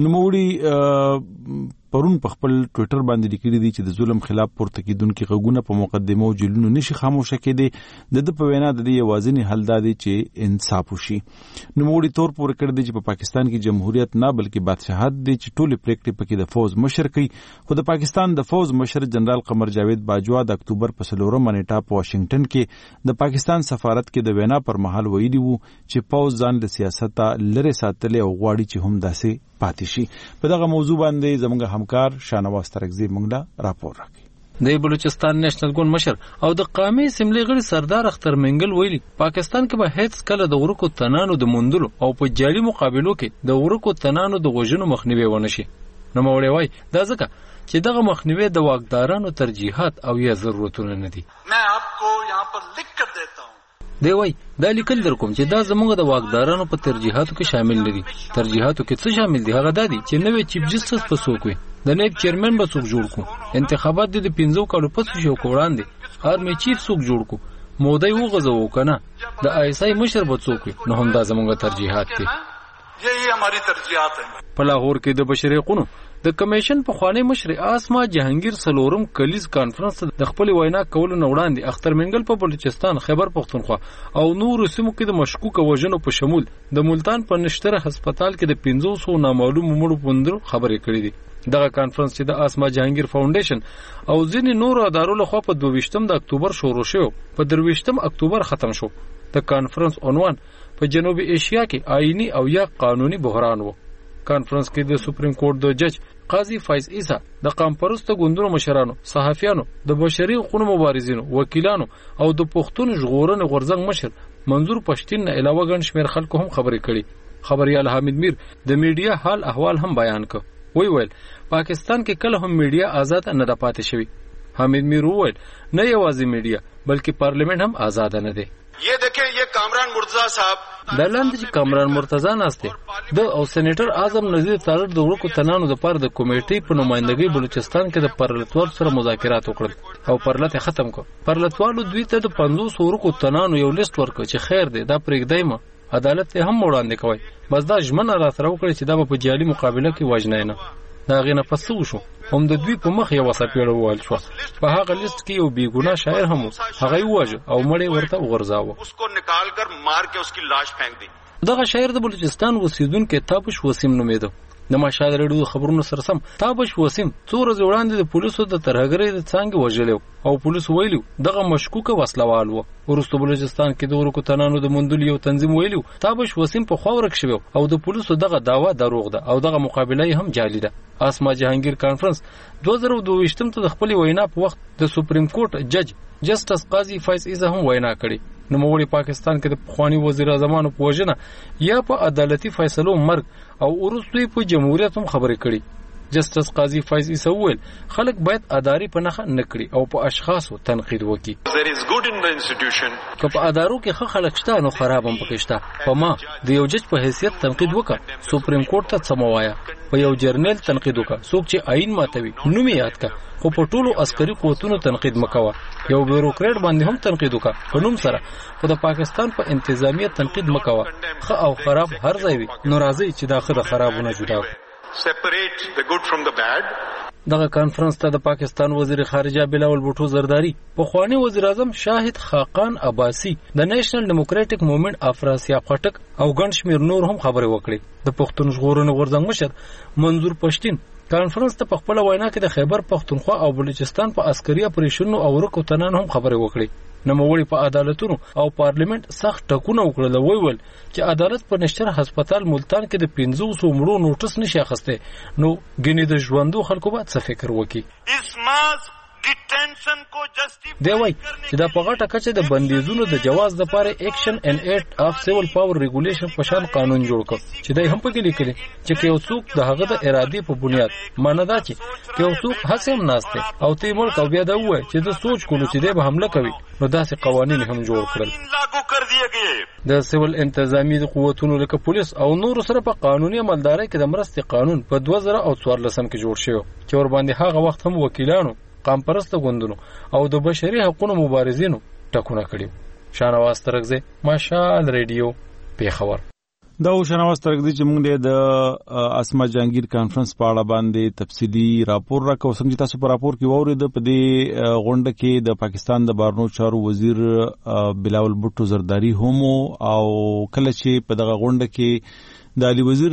نوموړي پرون په خپل ټوئیټر باندې لیکلي دي چې د ظلم خلاف پورته کیدونکو غږونه په مقدمه او جلونو نشي خاموشه کېدي. د په وینا د دې یوازینی حل دی چې انصاف وشي. نوموړي تور پور کړ دي چې په پاکستان کې جمهوریت نه بلکې بادشاہت دی چې ټول پریکټ پکې د فوج مشر کوي. خو د پاکستان د فوج مشر جنرال قمر جاوید باجوا د اکتوبر په سلورم نیټه په واشنگټن کې د پاکستان سفارت کې د وینا پر مهال ویلي وو چې فوج ځان د سیاست لره ساتلې او غواړي چې هم داسې پاتې شي. په دغه موضوع باندې زموږ همکار شانواز ترکزی موږ راپور راکړي. د بلوچستان نېشنل ګوند مشر او د قومي اسمبلی غړي سردار اختر منګل ویلي پاکستان کې به هیڅ کله د ورکو تنانو د موندلو او په جالي مقابلو کې د ورکو تنانو د غوژنو مخنیوي ونشي. نو مولوی وای دا ځکه چې دغه مخنیوي د واکدارانو ترجیحات او یا ضرورتونه نه دي. मैं आपको यहां पर लिख कर देता हूं. دی وای دا لیکل در کوم چې دا زموږ د واکدارانو په ترجیحاتو کې شامل دي. ترجیحاتو کې څه شامل دي؟ هغه دا دي چې نوې چیف جسټس په څوک وي، د نائب چیرمن به څوک جوړ کو، انتخابات د پنځو کالو پس شو کوړاندې آرمي چیف څوک جوړ کو، مودای وغځو کنه د آی اس آی مشر به څوک وي. نو هم دا زموږ ترجیحات دي. یہی ہماری ترجیحات ہیں. په لاهور کې د بشري حقوقو د کمیشن په خوانی مشر اسما جهانگیر سلورم کلیز کانفرنس د خپل وینا کولو نه وړاندې اختر منګل په بلوچستان، خیبر پختونخوا او نور سیمو کې د مشکوک وژنو په شمول د ملتان په نشتره هسپتال کې د پنځه سوه نامعلوم مړو پوندرو خبرې کړې دي. دغه کانفرنس چې د اسما جهانگیر فاونډیشن او ځینې نور ادارو لخوا په دویشتم د اکتوبر شروع شو، په درویشتم اکتوبر ختم شو. د کانفرنس عنوان په جنوبي ایشیا کې آئینی او یا قانوني بحران وو. کانفرنس کې د سپریم کورټ د جج قاضي فایز عیسی، د قام پرسته ګوندونو مشرانو، صحافیانو، د بشري حقوقو مبارزینو، وکیلانو او د پښتون ژغورنې غورځنګ مشر منظور پښتین نه علاوه ګڼ شمېر خلکو هم خبرې کړي. خبريال حامد میر د میډیا حال احوال هم بیان کړ. وی ویل پاکستان کې کله هم میډیا آزاد نه ده پاتې شوی. حامد میر ویل نه یوازې میډیا بلکې پارلیمنت هم آزاد نه دی. یہ دیکھیں یہ کامران مرتضی صاحب د لاندې چې کامران مرتضی ناسته د او سېنیټر اعظم نذیر تارړ د ورکو تنانو د پر د کمیټې په نمائندګۍ بلوچستان کې د پرلتوال سره مذاکرات وکړل او پرلت ختم کړ. پرلتوالو دوی ته د پنځوس ورکو تنانو یو لیست ورکړ چې خیر دی دا پرېږدی ما عدالت هم وړاندې کوي، بس دا ژمنه را سره وکړي چې دا په جعلي مقابله کې وژنای نه. دا غینه پسو شو هم د دوی په مخ یو وسپېړه وویل شو. په هغه لیست کې یو بیګناه شاعر هم هغه وواژه او مړی ورته وغورځاوه. اس کو نکال کر مار کے اس کی لاش پھینک دی. دغه شاعر د بلوچستان اوسیدونکو تابش وسیم نومیده. د مشهد رډیو خبرونو سره سم تابش وسیم څو ورځې وړاندې د پولیسو د ترهګرۍ د څانګې وژلو او پولیس ویلو دغه مشکوکه وسلوال و. ورسته بلوچستان کې د ورکو تنانو د مندل یو تنظیم ویلو تابش وسیم په خوا ورک شوی او د پولیسو دغه داوا دروغ ده او دغه مقابله هم جعلي ده. اسما جهانگیر کانفرنس دوه زره او دوه ویشتم ته د خپل وینا په وخت د سپریم کورټ جج جسټس قاضي فایز عیسی هم وینا کړې. نو موږ پاکستان کې د پخوانی وزیر اعظم په وژنه یا په عدالتي فیصلو مرګ او ورستوي په جمهوریت هم خبرې کړي. جسټس قاضي فایز عیسی ویل خلک باید اداري په نخ نه کړي او په اشخاصو تنقید وکړي. there is good in the institution. که په ادارو کې ښه خلک شته نو خراب هم پکې شته. په ما د یو جج په حیثیت تنقید وکړه، سپریم کورټ ته سموایا، په یو جرنل تنقید وکړه، څوک چې آئین ماتوي نوم یاد کړه، خو په ټولو عسکري قوتونو تنقید مکوه. یو بیوروکریټ باندې هم تنقید وکړه په نوم سره، خو د پاکستان په انتظامیه تنقید مکوه. ښه او خراب هر ځای وي، نو راځي چې دا ښه د خرابونه جدا کړو. separate the good from the bad. دغه کانفرنس ته د پاکستان وزیر خارجه بلاول بوټو زرداری، پخوانی وزیر اعظم شاهد خاقان عباسی، د نیشنل ډیموکراټک موومېنټ افراسیاب خټک او ګڼ شمېر نور هم خبرې وکړې. د پښتون ژغورنې غورځنګ مشر منظور پښتین کانفرنس ته په خپل وینا کې د خیبر پختونخوا او بلوچستان په عسکري اپریشنونو او ورکو تنان هم خبرې وکړې. نوموړي په عدالتونو او پارلیمنت سخت ټکونه وکړل. ویل چې عدالت په نشتر هسپتال ملتان کې د پنځه سوه مړو نوټس نشي اخیستی، نو ګینې د ژوندو خلکو باید څه فکر وکړي. اس ماس detention को जस्टिफाई دی وای چې دا په غټه کچه د بندیزونو د جواز د لپاره اکشن ان ایکټ اف سیول پاور ریګولیشن په شان قانون جوړ کړ چې دای هم پکې لیکلي چې یو څوک د هغه د ارادي په بنیاد معنی دا چې یو څوک هڅه هم ناشته او تی ملک او بیا دا وای چې د سوچ کولو چې دی به حمله کوي نو داسې قوانين هم جوړ کړل लागू कर दिए गए د سیول انتظامی قوتونو لکه پولیس او نور سره په قانوني عملداري کې د مرستې قانون په دوه زره او څوارلسم کې جوړ شو چې ور باندې هغه وخت هم وکیلانو قام پرسته غوندونو او د بشري حقوقو مبارزینو ټکونه کړیو شانواز ترغزه ماشال ریډیو پیښور دا شانواز ترغزه چې موږ د اسما جهانگیر کانفرنس په اړه باندې تفصیلی راپور راکو څنګه تاسو په راپور کې وورید په دې غونډه کې د پاکستان د بارنو چارو وزیر بلاول بوټو زرداری هم او کله چې په دغه غونډه کې د علي وزیر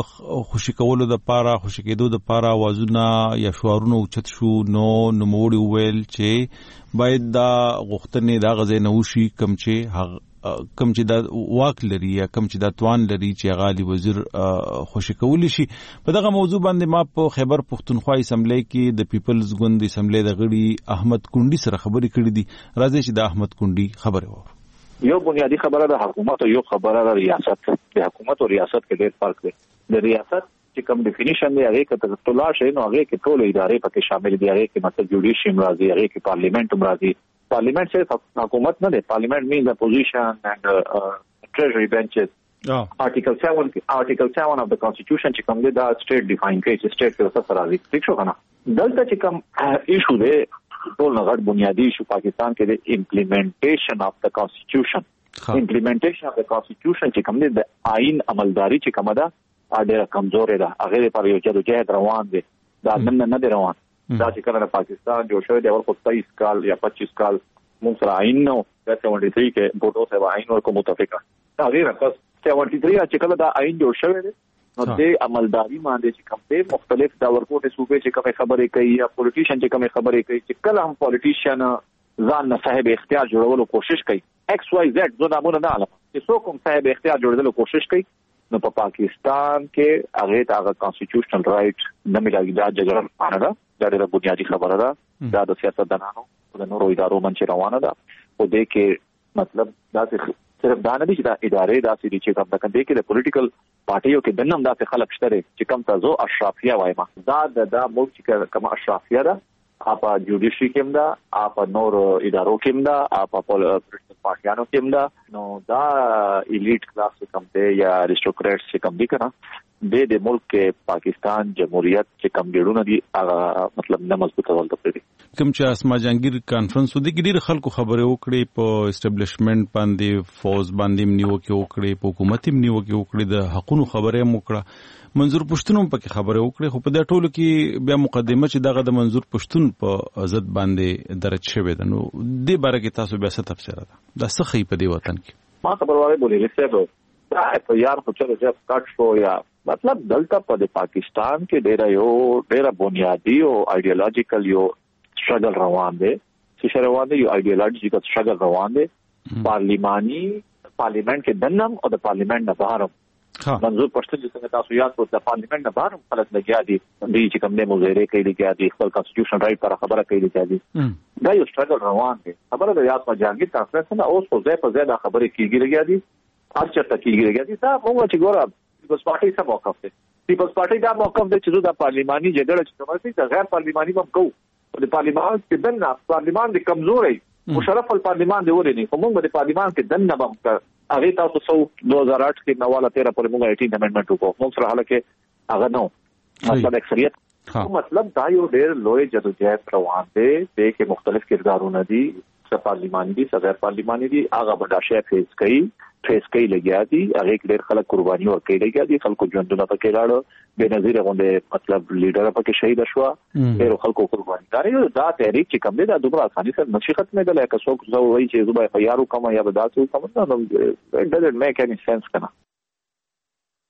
د خوشی کولو د پاره خوشی کېدو د پاره आवाजونه یا شعارونه اوچت شو نو نوموړي وویل چې باید دا غوښتنې دا غزې نه وشي کم چې کم چې دا واک لري یا کم چې دا توان لري چې هغه علي وزیر خوشی کولی شي په دغه موضوع باندې ما په خیبر پښتونخوا اسمبلی کې د پیپلز ګوند اسمبلی د غړي احمد کونډي سره خبرې کړې دي راځي چې د احمد کونډي خبره وو یو بنیادی خبره د حکومت او یو خبره د ریاست د حکومت او ریاست کې ډېر فرق دی د ریاست چې کوم ډیفینیشن دی هغه کې ټوله شی نو هغه کې ټول ادارې پکې شامل دي هغه کې مطلب جوډیشي مرضی هغه کې پارلیمنت مرضی پارلیمنت صرف حکومت نه دی پارلیمنت مینز د پوزیشن اند ټریجری بنچز آرټیکل سیون آرټیکل سیون اف د کانسټیټیوشن چې کوم دی دا سټیټ ډیفاین کوي چې سټیټ کې څه راځي ٹھیک شو کنه دلته چې کوم ایشو دی ټول نغړ بنیادی شو پاکستان کې د امپلیمنټیشن اف د کانسټیټیوشن امپلیمنټیشن اف د کانسټیټیوشن چې کوم دی د آئین عملداري چې کوم ده ډېره کمزورې ده هغه لپاره یو جدوجہد روان دی دا نن نه دی روان دا چې کله پاکستان جوړ شوی دی ورکو تیئیس کال یا پچیس کال موږ سره آئین نو د سیونټي تھری کې بوټو سره آئین ورکو متفقه دا غیر پس سیونټي تھری چې کله دا آئین جوړ شوی دی نو د عملداري باندې چې کوم دی مختلف دا ورکوټه صوبې چې کوم خبرې کوي یا پولیټیشن چې کوم خبرې کوي چې کله هم پولیټیشن ځان نه صاحب اختیار جوړولو کوشش کوي ایکس واي زد زه نامونه نه علم چې څوک هم صاحب اختیار جوړولو کوشش کوي نو په پاکستان کې هغه ته کانسټیټیوشنل رائټ نه ملایي دا جګړه نه ده دا ډېره بنیادی خبره ده دا د سیاستدانانو د نورو ادارو منځ روانه ده او د کې مطلب دا صرف دا نه دي چې دا ادارې داسې دي چې کوم د کنده کې د پولیټیکل پارټیو کې دنم داسې خلک شته چې کوم تاسو اشرافیه وایم دا د دا ملک چې کوم اشرافیه ده اپا جوډیشي کې دا اپا نور ادارو کې دا اپا پولیټیکل پارټیانو کې دا نو دا الیټ کلاس کوم دی یا اریسټوکریټس چې کوم دي کنه د د ملک کې پاکستان جمهوریت چې کوم ډیرونه دي هغه مطلب نه مضبوطه ولته پرې کوم چې اسما جهانگیر کانفرنس ودی کې ډیر خلکو خبره وکړي په اسټابلیشمنت باندې فوز باندې نیو کې وکړي په حکومت نیو کې وکړي د حقوقو خبره وکړه منظور پښتون هم پکې خبره وکړي خو په دې ټولو کې بیا مقدمه چې دغه د منظور پښتون په ضد باندې درج شوی ده نو دې باره کې تاسو بیا څه تفسیر ده دا څه خې په دې وطن کې ما خبر واره بولې لسه دا په یار خو چې جب کټ شو یا مطلب دلته په پاکستان کې ډېر یو ډېر بنیادی او ایډیولوژیکل یو struggle روان دي چې روان دي یو ایډیولوژیکل struggle روان دي پارلیماني پارلیمنت کې دنم او د پارلیمنت نه بهر منظور پښتون چې څنګه تاسو یاد کړئ د پارلیمنت نه بهر خلک لګیا دي د چې کوم نه مظاهره کوي لګیا دي خپل کانسټیټیوشن رائټ پر خبره کوي لګیا دي دا یو struggle روان دي خبره د یاد ما جهانگیر کانفرنس نه اوس په ځای په ځای دا خبره کیږي لګیا دي هر چرته کیږي لګیا دي دا موږ چې ګوره پیپلز پارټي څه موقف دی پیپلز پارټي دا موقف دی چې د پارلیماني جګړه چې کومه سي د غیر پارلیماني هم کوو د پارلیمان کې دنه پارلیمان د کمزوري مشرف الپارلیمان دی ولې نه کوم د پارلیمان کې دنه هم هغه تاسو سو دو هزار آٹھ کې نواله تیرہ پر موږ اٹھارہ امندمنت وکړو موږ سره حالکه هغه نو مطلب اکثریت مطلب دا یو ډېر لوی جدوجہد روان دی د کې مختلف کردارونه دي څه پارلیماني دي څه غیر پارلیماني دي هغه بډاشه فیس کوي فیس کوي لګیا دي هغه ډېر خلک قرباني ورکړي لګیا دي خلکو ژوندونه پکې لاړو به نظیر غونډه مطلب لیډر پکې شهید شو ډېر خلکو قرباني دا یو دا تحریک چې کوم دی دا دومره اساني سره نشي ختمه ده لکه څوک زو وایي چې زوبای خيارو کوم یا بداسو کوم نه ډزنټ میک اني سنس کنه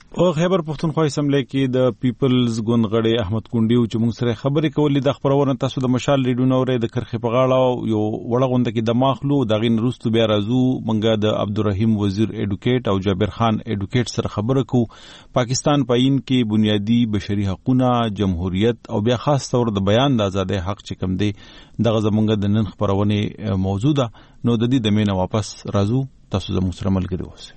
او خیبر پښتونخوا اسمبلی کې د پیپلز ګوند غړي احمد کونډي چې موږ سره خبرې کولې د خبرونه تاسو د مشال ریډیو نورې د کرخې په غاړه یو وړه غونډه کې د ماخلو د غین روستو بیا راځو منګه د عبدالرحیم وزیر ایډوکیټ او جابر خان ایډوکیټ سره خبره کو پاکستان پاین کې بنیادی بشري حقوقونه جمهوریت او بیا خاص طور د بیان د ازادۍ حق چې کوم دی دغه زمونږ د نن خبرونه موضوع ده نو د دې د مینه واپس راځو تاسو زموږ سره ملګری اوسئ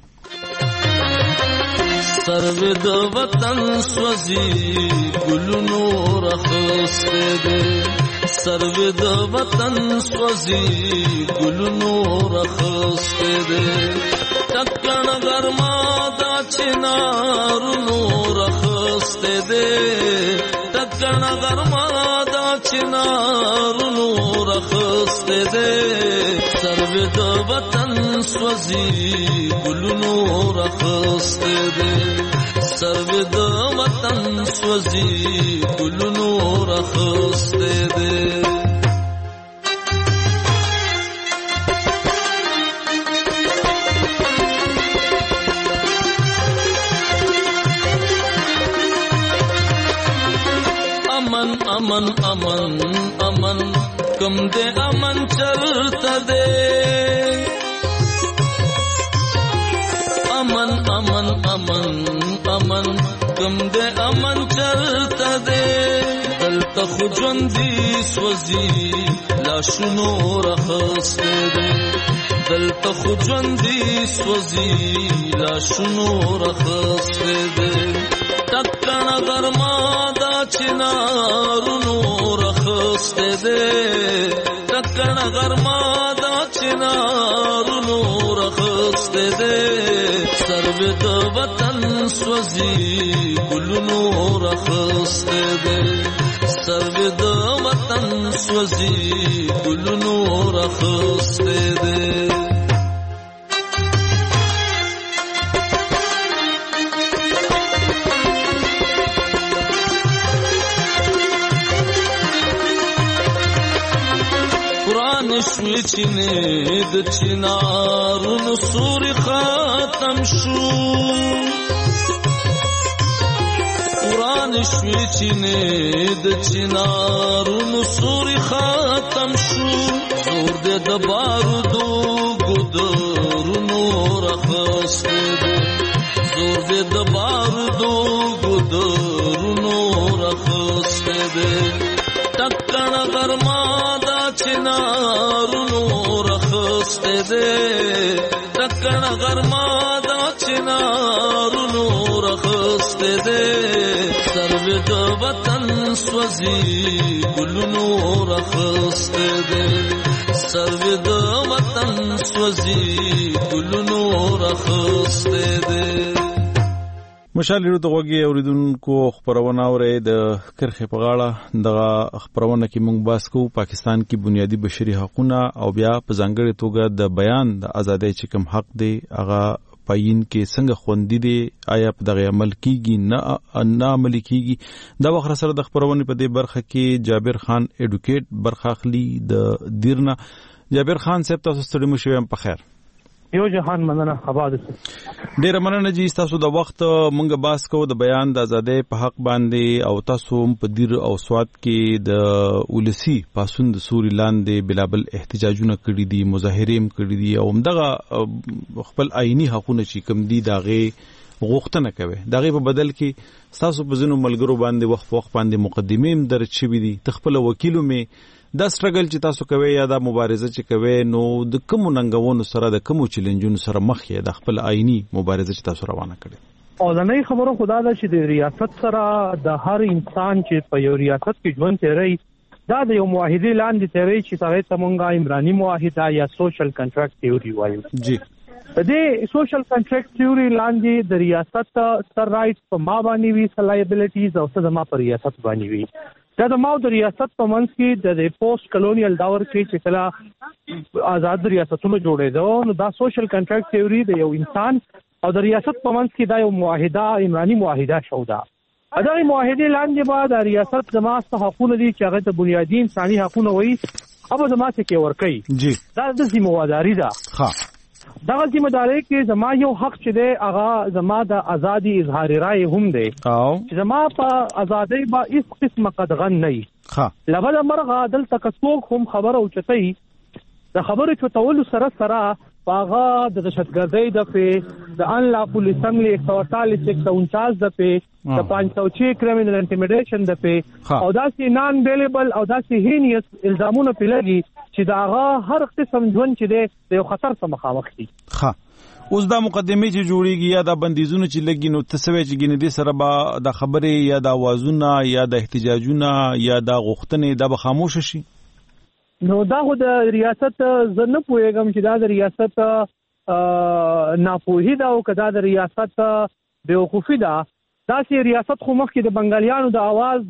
سرو د وطن سوزي ګلونو رخصته دي سرو د وطن سوزي ګلونو رخصته دي ټکن ګرما دا چنارونو رخصته دي ټکن ګرما دا چنارونو رخصته دي سرو د وطن سوزي ګلونو رخصته دي سرو د وطن سوزي ګلونو رخصته دي امن امن امن امن کم دے امن چلتا دے امن امن امن امن کم دے امن چلتا دے دلتا خوجوندی سوزی لاشنو رخصتے دے دلتا خوجوندی سوزی لاشنو رخصتے دے ٹکن گرما دا چنارونو رخصتے دے ٹکن گرما دا چنارونو رخصتے دے سرو د وطن سوزي ګلونو رخصته دي سرو د وطن سوزي ګلونو رخصته دي قرآن شوی چینه د چنارونو سوري ختم شو قرآن شوی چینه د چنارونو سوري ختم شو زور د د بارودو ګدرونو رخصته دي زور د د بارودو ګدرونو رخصته دي ټکن گرما دا چنارونو رخصته دي ټکن گرما دا چنارونو رخصته دي سرو د وطن سوزي ګلونو رخصته دي سرو د وطن سوزي ګلونو رخصته دي مشال ریډیو ته وګورئ اوریدونکو خبرونه اورئ د کرخې په غاړه دغه خبرونه کې موږ بحث کوو پاکستان کې بنیادی بشري حقوقونه او بیا په ځانګړي توګه د بیان د ازادۍ چې کوم حق دی هغه پاین کې څنګه خوندي دي آیا په دغه عمل کیږي نه نه عمل کیږي دا وخت سره د خبرونه په دې برخه کې جابر خان ایډوکیټ برخه اخلي د دیرنا جابر خان صاحب تاسو ستړي مو شوم په خیر یو جهان مننه آباد ډیر مننه جی تاسو د وخت مونږ باس کو د بیان د ازادۍ په حق باندې او تاسو په دیر او سواد کې د ولسی پاسون د سوري لاندې بلابل احتجاجونه کړی دي مظاهره هم کړی دي او همدغه خپل آئینی حقوقونه چې کوم دي داغه غوښتنه کوي داغه په بدل کې تاسو په ځینو ملګرو باندې وخت وخت باندې مقدمه هم درچ شوی دي تخپل وکیلو می دا سټرګل چې تاسو کوي یا دا مبارزه چې کوي نو د کوم ننګونو سره د کوم چیلنجونو سره مخ یې د خپل آئینی مبارزه چې تاسو روانه کړې او د نه خبرو خدا دا چې د ریاست سره د هر انسان چې په یو ریاست کې ژوند کوي دا د یو معاهده لاندې تیری چې هغه تمونګه عمراني معاهده یا سوشل کنټراکټ تیوري وایي جی د دې سوشل کنټراکټ تیوري لاندې د ریاست سر رائټس په ما باندې وی سلایبিলিټیز او څه د ما پر ریاست باندې وی دا د ما د ریاست په منځ کې د پوسټ کلونیل دور کې چې کله آزاد ریاستونو جوړېدو نو دا سوشل کنټراکټ تیوري د یو انسان او د ریاست په منځ کې دا یو معاهده عمراني معاهده شو دا دا معاهده لاندې بعد د ریاست زماسته حقوقونه دي چې هغه د بنیادی انساني حقوقونه وایي اوبه زماسته کې ورکي جی دا د ذمہواری ده ها دغه ځمېداري کې زما یو حق چې دی هغه زما د ازادي اظهار رائے هم دی او چې زما په ازادۍ به هیڅ قسمه قدغن نه وي ښه لبده مرغه دلته که څوک هم خبره اوچتوي د خبرې چوتولو سره سره په هغه د دهشتګردۍ دفعې د انلافول اسمبلي ایک سو اڑتالیس ایک سو انچاس دفعې د پانچ سو چھ کرمینل انټیمیډیشن دفعې او داسې نان بیلیبل او داسې هینیس الزامونه پې لګي چې د هغه هر قسم ژوند چې دی د یو خطر سره مخامخ دي. ښه اوس دا مقدمې چې جوړیږي یا دا بندیزونه چې لګي نو ته څه وایې چې ګینې دې سره به د خبرې یا د اوازونه یا د احتجاجونه یا د غوښتنې دا به خاموشه شي؟ نو دا خو د ریاست زه نه پوهېږم چې دا د ریاست ناپوهي ده او که دا د ریاست بیوقوفي ده. داسې ریاست خو مخکې د بنګالیانو د اواز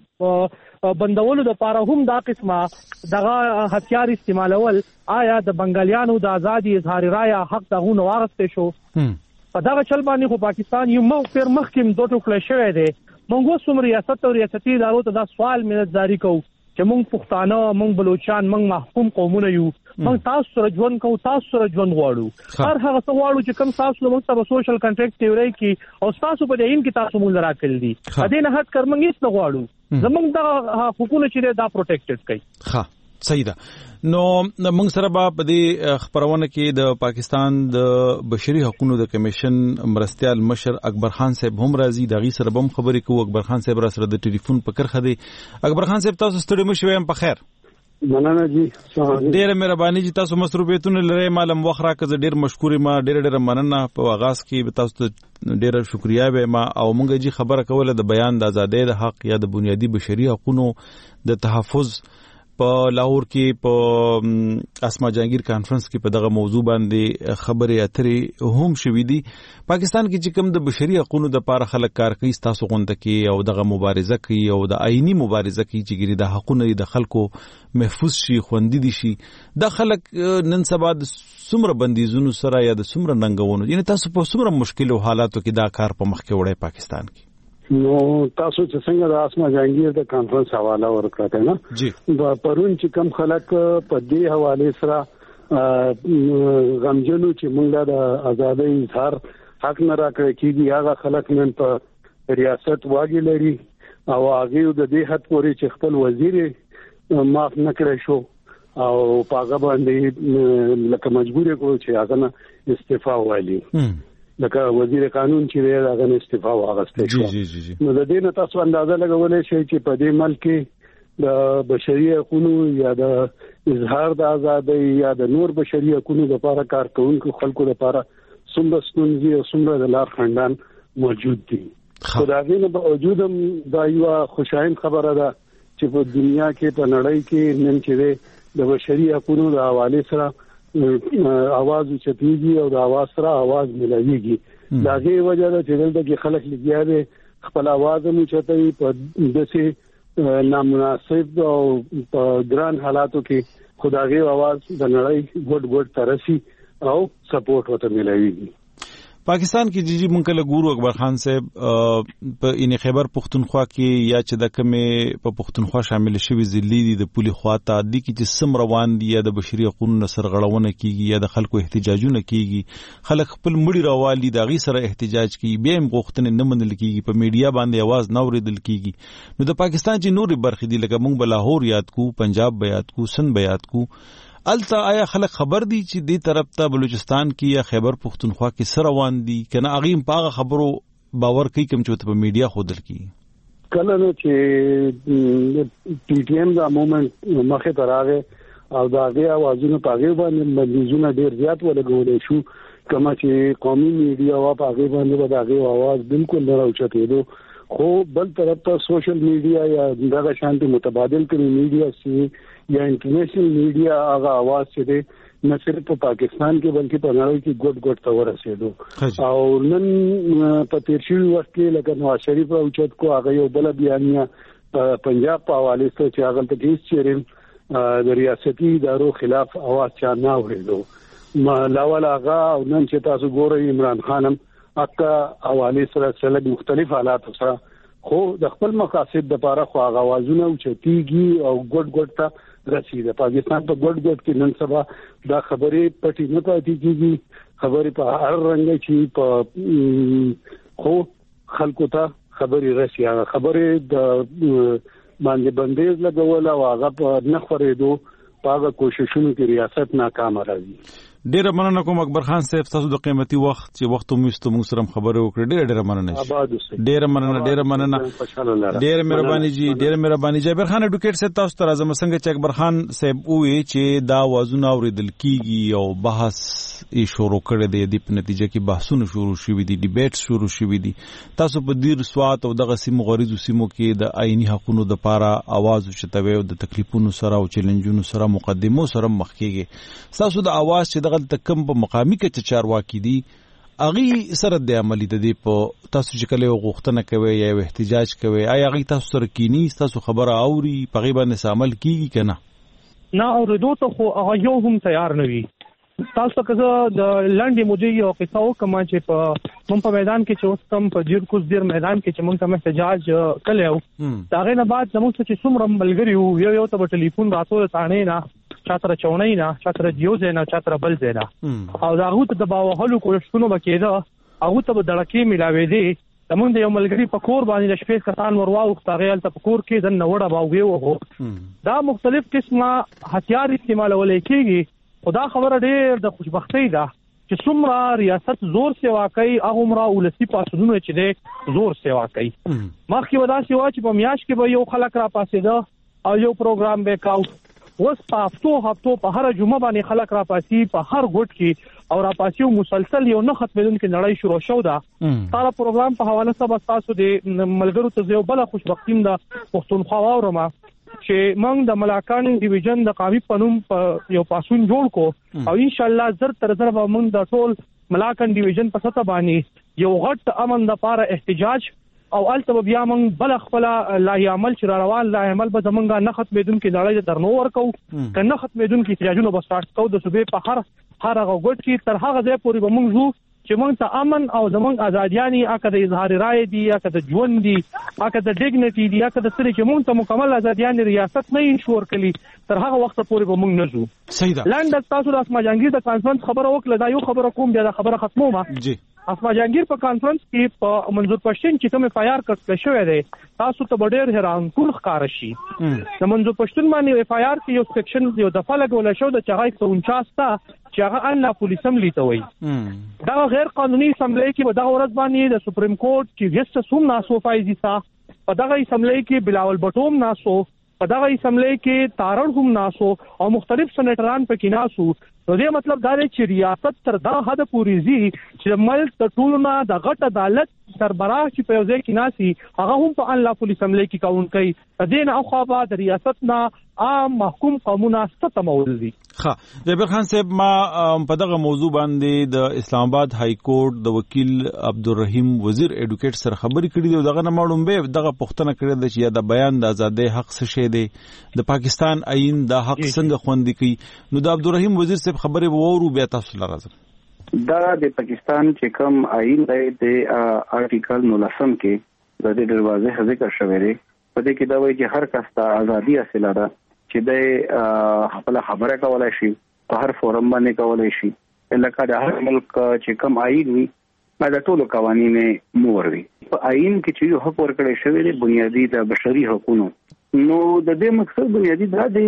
د بندولو دپاره هم دا قسمه دغه هتیار استعمالول. آیا د بنګالیانو د ازادي اظهار رایه حق د هغو نه واخیستی شو؟ په دغه چل باندې خو پاکستان یو موقر مخکې دوه ټوکړی شوی دی. موږ اوس هم ریاست او ریاستي ادارو ته دا سوال منتظاري کوو چې موږ پښتانه موږ بلوچان موږ محکوم قومونه یو موږ تاسو سره ژوند کوو تاسو سره ژوند غواړو هر هغه څه غواړو چې کوم تاسو موږ سره سوشل کنټریکټ تیوري کې او تاسو په دې ان کې تاسو موږ راکړل دي ا دې نه هټ کر موږ هیڅ نه غواړو زموږ د حقوقو چې دا پروټیکټډ کړي. ها صحیح ده. نو موږ سره به په دې خبرونه کې د پاکستان د بشري حقوقو د کمیشن مرستيال مشر اکبر خان صاحب هم راځي دغه سره به خبرې کوو. اکبر خان صاحب را سره د ټلیفون په کرخه دی. اکبر خان صاحب تاسو ستړي مشوي هم په خیر؟ مننه جی ډېر مهرباني جی تاسو مصروفیتونه لري مالم وخت راکړه ډېر مشکور ما ډېر ډېر مننه. په آغاز کې تاسو ته ډېر شکریا به ما او مونږ جی خبره کوله د بیان د ازادۍ د حق یا د بنیادی بشري حقوقو د تحفظ په لاهور کې په اسما جهانگیر کانفرنس کې په دغه موضوع باندې خبرې اترې هم شوې دي. پاکستان کې چې کوم د بشري حقوقو د لپاره خلک کار کوي تاسو غونډه کې او دغه مبارزه کوي او د آئینی مبارزه کوي چې ګری د حقوقو د خلکو محفوظ شي خوندي دي شي د خلک نن سبا د څومره بندیزونو سره یا د څومره ننګونو یعنی تاسو په څومره مشکل حالاتو کې دا کار په مخ کې وړي پاکستان کې؟ نو تاسو چې څنګه د اسما جهانگیر د کانفرنس حواله ورکړه نه جی پرون چې کم خلک په دې حواله سره غمجنو چې موږ د ازادۍ اظهار حق نه راکړی کیږي هغه خلک نن په ریاست واګي لري او هغه د دې حد پورې چې خپل وزیر معاف نه کړی شو او پاګه باندې لکه مجبور کړو چې هغه نه استعفا وایي لکه وزیر قانون چې دی هغه استعفا واغسته شو. نو د دې نه تاسو اندازه لګولای شئ چې په دې ملک کې د بشري حقوقو یا د اظهار د ازادۍ یا د نور بشري حقوقو لپاره کارکونکو خلکو لپاره څومره ستونزې او څومره د لار خندان موجود دي. خدای نه باوجود هم دا یو خوشاین خبره ده چې په دنیا کې په نړۍ کې نن چې د بشري حقوقو د حواله سره आवाज چتیږي او د आवाज سره आवाज ملایږي. دا غي وجه ده چې دلته کې خلک لګیا دي خپل आवाज هم چتای په دسه نامناسب او په ګران حالاتو کې خدایي आवाज د نړۍ ګډ ګډ ترسي او سپورټ وته ملایږي. پاکستان کې جی جی مونږ له ګورو اکبر خان صاحب په ان خیبر پختونخوا کې یا چې د کمې په پختونخوا شامل شوی ضلعي دي د پولي خواته دي کې چې سم روان دي یا د بشري حقوقو نصر غړونه کیږي یا د خلکو احتجاجونه کیږي خلک خپل مړي راوالي د غي سره احتجاج کوي بیا هم غوښتنه نه منل کیږي په میډیا باندې आवाज نه اوریدل کیږي. نو د پاکستان چې نور برخې دي لکه مونږ بلاهور یاد کو پنجاب بیات کو سند بیات کو الته آیا خلک خبر دي چې دې طرف ته بلوچستان کې یا خیبر پختونخوا کې سره روان دي کنه اغیم پاغه خبرو باور کوي کوم چې په میډیا خودل کی کله نو چې پی ټی ایم دا مومنت مخه تراغه او دا غي اوازونه پاغه باندې مليزونه ډیر زیات ولګول شو کما چې قومي میډیا وا پاغه باندې دا غي आवाज بالکل نه راوچته دي خو بل طرف ته سوشل میډیا یا دغه شانتي متبادل کړي میډیا سي یا انټرنیشنل میډیا هغه आवाज چې دی نه صرف په پاکستان کې بلکې په نړۍ کې ګډ ګډ ته ورسېدو او نن په تیر شوي وخت کې لکه نواز شریف اوچت کو هغه یو بل بیانیه پنجاب په حواله سره چې هغه ته هیڅ چیرې د ریاستي ادارو خلاف आवाज چا نه اورېدو ما لاول هغه نن چې تاسو ګورئ عمران خانم اکا حواله سره سلګ مختلف حالات سره خو د خپل مقاصد لپاره خو غوازونه او چتیږي او ګډ ګډ ته رسیدي. پاکستان په ګډ ګډ کې نن سبا دا خبرې پټې نه پاتې کیږي خبرې په هر رنګ چې په خو خلکو ته خبرې رسي هغه خبرې د باندې بندیز لګول او هغه په نخورېدو په هغه کوششونو کې ریاست ناکام راځي. ډیره مننه کوم اکبر خان صاحب، تاسو د قیمتي وخت چې وخت مو یستو موږ سره خبرې وکړې، ډیره ډیره مننه. ډیره مننه ډیره مننه ډیره مهرباني جی ډیره مهرباني. جابر خان اډوکیټ صاحب تاسو ته راځم. څنګه چې اکبر خان صاحب وې چې دا وازونه اوریدل کیږي او بحث یې شروع کړی دی، د په نتیجه کې بحثونه شروع شوي دي، ډیبیټ شروع شوي دي. تاسو په دیر سوات او دغه سیمو غریزو سیمو کې د آئینی حقوقو د پاره आवाज اوچتوي او د تکلیفونو سره او چیلنجونو سره مقدمو سره مخ کیږي. تاسو د आवाज چې دغه تکم په مقامی کې چارواکي دي اغي سره د عملی د دې په تاسو چې کله غوښتنه کوي یا احتجاج کوي، آیا اغي تاسو سره کینی تاسو خبره اوري په غیبه نه عمل کیږي کنه؟ نه اوریدو ته خو هغه یو هم تیار نه وي. تاسو که د لنډې مودې یو قصه وکم چې په مونږ په میدان کې چې اوس کم په جیر کوز دیر میدان کې چې مونږ کوم احتجاج کړو دا غي نه بعد زموږ چې څومره ملګری یو یو ته ټلیفون راتو تانه نه چاتره چونای نه چاتره دیوز نه چاتره بل زینا او دا هغه ته د باوهلو کوششونه وکړه، هغه ته دړکې ملاوي دي. زمونږ د یو ملګری په کور باندې د شپې کسان ورواو ختاغیل ته په کور کې د نوړه باوږي وو. دا مختلف قسمه هتیار استعمالول کېږي. خدا خبره ډېر د خوشبختۍ ده چې څومره ریاست زور سیوا کوي، هغه عمره ولسی پاسونه چې ده زور سیوا کوي. مخکې ودا سیوا چې په میاش کې به یو خلک را پاسېده او یو پروګرام به کاو. اوس په هفتو هفتو په هر جمعه باندې خلک را پاسي په هر ګوټ کې او را پاسي مسلسل یو نه ختمېدونکې نړۍ شروع شو ده. ساره پروګرام په حواله سبا تاسو د ملګرو ته یو بل خوشبختیم ده پښتونخوا واورم چې موږ د ملاکان ډیویژن د قامی پنوم په یو پاسون جوړ کو او ان شاء الله زر تر زر به موږ د ټول ملاکان ډیویژن په سطح باندې یو غټ امن د پاره احتجاج او الته بیا موږ بل خپل لای عمل چې روان لای عمل به زمونږه نه ختمېدونکې نړۍ درنو ورکو کنه ختمېدونکې احتجاجونه به سٹارټ کوو د صوبې په هر هر هغه ګډ کې تر هغه ځای پورې به موږ وو چې موږ ته امن او زمونږ ازادياني اکه د اظهار رائے دي، اکه د ژوند دي، اکه د ډیګنټي دي، اکه د سړي چې موږ ته مکمل ازادياني ریاست نه انشور کړي تر هغه وخت پورې به موږ نه ځو. صحیح ده. لاندې تاسو د اسما جهانگیر د کانفرنس خبره وکړه، دا یو خبره کوم بیا د خبره ختمومه. جی اسما جهانگیر په کانفرنس کې په منظور پښتون چې کوم اف آی آر کړل شوی دی تاسو ته ډېر حیران کول ښکار شي. د منظور پښتون باندې اف آی آر کې یو سیکشن یو دفعه لګول شو د چغای څو انچاس تا چې هغه ان پولیسم لیته وي. دا غیر قانوني اسمبلی کې په دغه ورځ باندې د سپریم کورټ چیف جسټس هم ناسو فایزي تا په دغه اسمبلی کې بلاول بټوم ناسو، په دغه اسمبلی کې تارړ هم ناسو او مختلف سېنیټران پکې ناسو. نو دې مطلب دا دی چې ریاست تر دا حد پورې زی چې ملک د ټولو نه د غټ عدالت سربراه چې په ځای کې ناسي هغه هم په الله پولیس اسمبلی کې کاون کوي. دین او خوا د ریاست نه عام محکوم قانون ستمول دي. ښه جابر خان صاحب، ما په دغه موضوع باندې د اسلام آباد های کورټ د وکیل عبدالرحیم وزیر اډوکیټ سره خبرې کړې دي او دغه نه معلوم به دغه پوښتنه کړې ده چې یا د بیان د ازادۍ حق څه شی دی، د پاکستان آئین د حق څنګه خوندي کوي. نو د عبدالرحیم وزیر صاحب خبرې وورو بیا تاسو لرازم. دا د پاکستان چې کوم آئین دی د آرټیکل نولسم کې د دې دروازې ذکر شوی دی. په دې کې دا وایي چې هر کس ته ازادي حاصله ده چې د خپل خبره کولای شي، په هر فورم باندې کولای شي، لکه د هر ملک چې کوم آئین وي دا ټول قوانین مور وي. په آئین کې چې یو حق ورکړی شوی دی بنیادی د بشري حقوقو، نو د دې مقصد بنیادی دا دی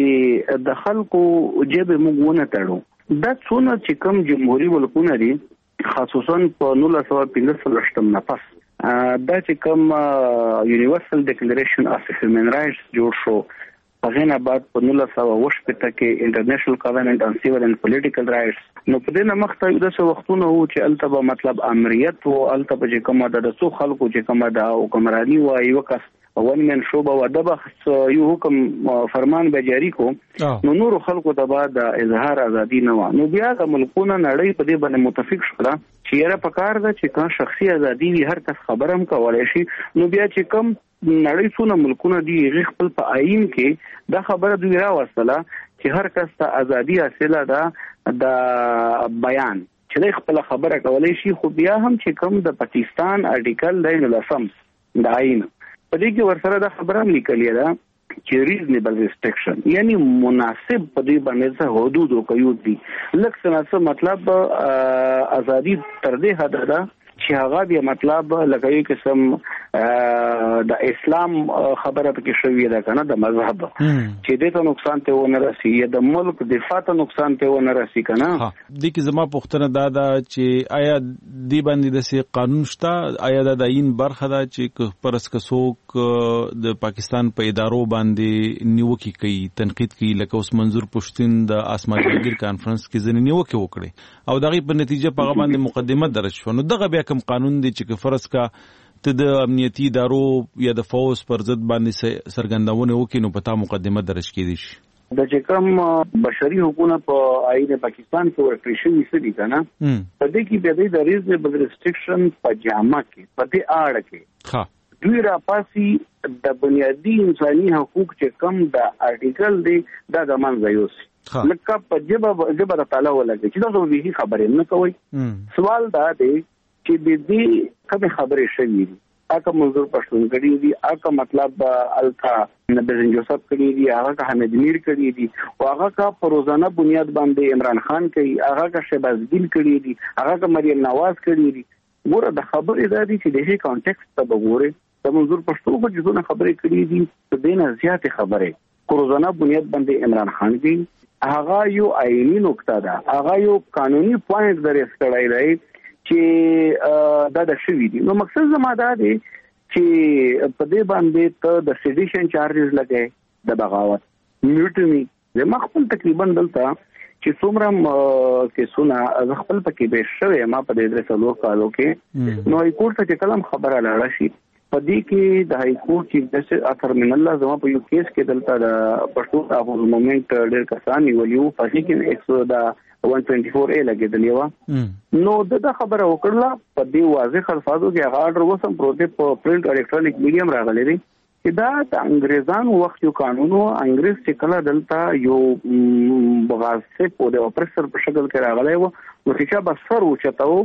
چې د خلکو جيب موږ ونه تړو. دا څونه چې کوم جمهوریت ملکونه دي خصوصا په نولس سوه پنځه څلوېښتم نه پس دا چې کوم یونیورسل ډیکلریشن اف هیومن رائټس جوړ شو، هغه نه بعد په نولس سوه اووه شپېته کې انټرنیشنل کوونټ آن سیویل اینڈ پولیټیکل رائټس. نو په دې نه مخته د څو وختونو وو چې الته مطلب امریت او الته چې کومه د څو خلکو چې کومه د حکمرانی وایي وکړ ون من شوبه و دبخ یو حکم فرمان به جاری کو، نو نور خلکو ته بعد اظهار ازادي نه و. نو بیا د ملکونو نړۍ په دې باندې متفق شوه چې یره پکار ده چې کله شخصي ازادي وي هر کس خبرم کولای شي. نو بیا چې کوم نړۍ څونه ملکونه دي غیر خپل په آئین کې دا خبره دوی راوستله چې هر کس ته ازادي حاصله ده د بیان چې خپل خبره کولای شي. خو بیا هم چې کوم د پاکستان آرټیکل دی نولسم د آئین په دې کې ورسره د خبره لیکلې ده چې ریزنیبل ریسټریکشن یعنی مناسب په دې باندې حدود او قیود دي لکه څنګه مطلب ازادي تر دې حد ده چې هغه بیا مطلب لکه یو قسم د اسلام خبره پکې شوې ده کنه د مذهب چې دې ته نقصان ته ونه رسي یا د ملک دفاع ته نقصان ته ونه رسي کنه دې کې زما پوښتنه دا ده چې آیا دې باندې د سي قانون شته آیا د عین برخه ده چې پرس کڅوک د پاکستان په ادارو باندې نیوکي کوي تنقید کوي لکه اوس منظور پښتين د اسما جهانگیر کانفرنس کې ځنې نیوکي وکړي او دغه په نتیجه په هغه باندې مقدمه درج شو نو دغه بیا کوم قانون دی چې فرض کا ته د امنیتي ادارو یا د فوز پر ضد باندې سرګندونه وکړي نو پتا مقدمه درج کړي شي د چې کوم بشري حقوقو په آئین پاکستان کې ورکړل شوی سړي کنه په دې کې به د ریزنیبل ریسټریکشن په جامه کې په دې اړه کې ها دوی را پاسي د بنیادی انساني حقوق چې کوم د آرټیکل دی دا د منځ یوسي لکه په جبه جبه تعالی ولګي چې دا به خبرې نه کوي سوال دا دی چې د دې کوم خبرې شوې دي اګه منظور پښتون کړي دي اګه مطلب الکا نبیزن جوسف کړي دي هغه حمید میر کړي دي او هغه کا پروزانه بنیاد باندې عمران خان کوي هغه کا شهباز ګل کړي دي هغه کا مریم نواز کړي دي ګوره د خبرې دا دي چې د هي کانټیکست ته وګوره د منظور پښتون په جزونه خبرې کړي دي په دینه زیات خبرې پروزانه بنیاد باندې عمران خان کوي هغه یو آئینی نقطه ده هغه یو قانوني پوینټ درې کړای دی چې دا د شوی دي نو مقصد زما دا دی چې په دې باندې ته د سیډیشن چارجز لګي د بغاوت میوټنی د مخفل تقریبا دلته چې څومره کیسونه خپل پکې به شوی ما په دې درې سلو کالو کې نو هایکورټ ته کلم خبره لاړه شي په دې کې د هایکورټ چیف جسټس اثر من الله زما په یو کیس کې دلته د پښتون اپوز مومنت ډېر کسان ویلو په دې کې ایک سو دا one twenty-four A لګیدلی و نو دا خبره وکړه په دې واضح الفاظو کې هغه اورډر وسم پروت په پرنٹ الکترونیک میډیم راغلی دی چې دا د انګریزانو وخت یو قانون او انګریز چې کله دلته یو بغاوت په د اپریسر په شکل کې راغلی و نو چې بسر وچتاو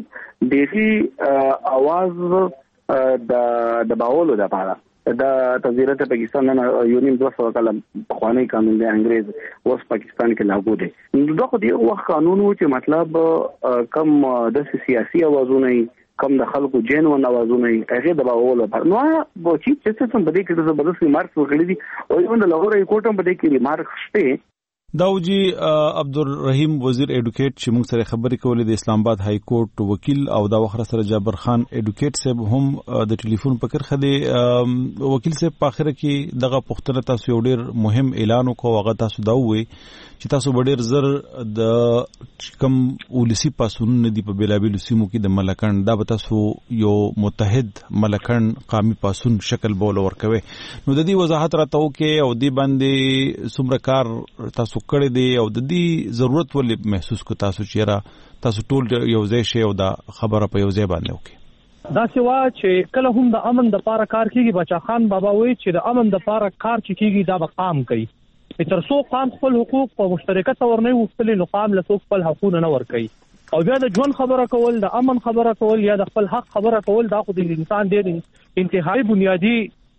دغه आवाज د د باولو د پاره دا تذیرت پاکستان نه یو نیم دوه سو کال په خواني قانون دی انګريز اوس پاکستان کې لاګو دی نو دغه دی وخت قانون چې مطلب کم د سیاسي اوازونه کم د خلکو جن و نوازونه هغه د باولو نو به چې څه څه بده کې د زبردست ریمارکس وکړي دي او یو د لاهور کوټم بده کې ریمارکس شته داوجی عبدالرحیم وزیر ایډوکیټ چې موږ سره خبرې کولې د اسلام آباد های کورټ وکیل او دا وخت سره جابر خان ایډوکیټ صاحب هم د ټلیفون په کرخه دی وکیل صاحب په اخر کې دغه پښتنه تاسو یو ډیر مهم اعلان وکړو هغه تاسو دا وې چې تاسو ډیر زر د کم ولسی پاسون دی په بیلابل سیمو کې د ملکن دا به تاسو یو متحد ملکن قومي پاسون شکل بول ورکوي نو د دې وضاحت راته وکي او دی باندې څومره کار تاسو کړی دی او د دې ضرورت ولې محسوس کو تاسو چیرې تاسو ټول یو ځای شی او دا خبره په یو ځای باندې وکي دا سوا چې کله هم د امن د پاره کار کیږي بچا خان بابا وایي چې د امن د پاره کار چې کیږي دا به قام کوي تر څو قام خپل حقوق په مشترکه تور نه وستلې نو قام له خپل حقوق نه ور کوي او بیا د ژوند خبره کول د امن خبره کول یا د خپل حق خبره کول دا خو د انسان ډېر انتهایی بنیادی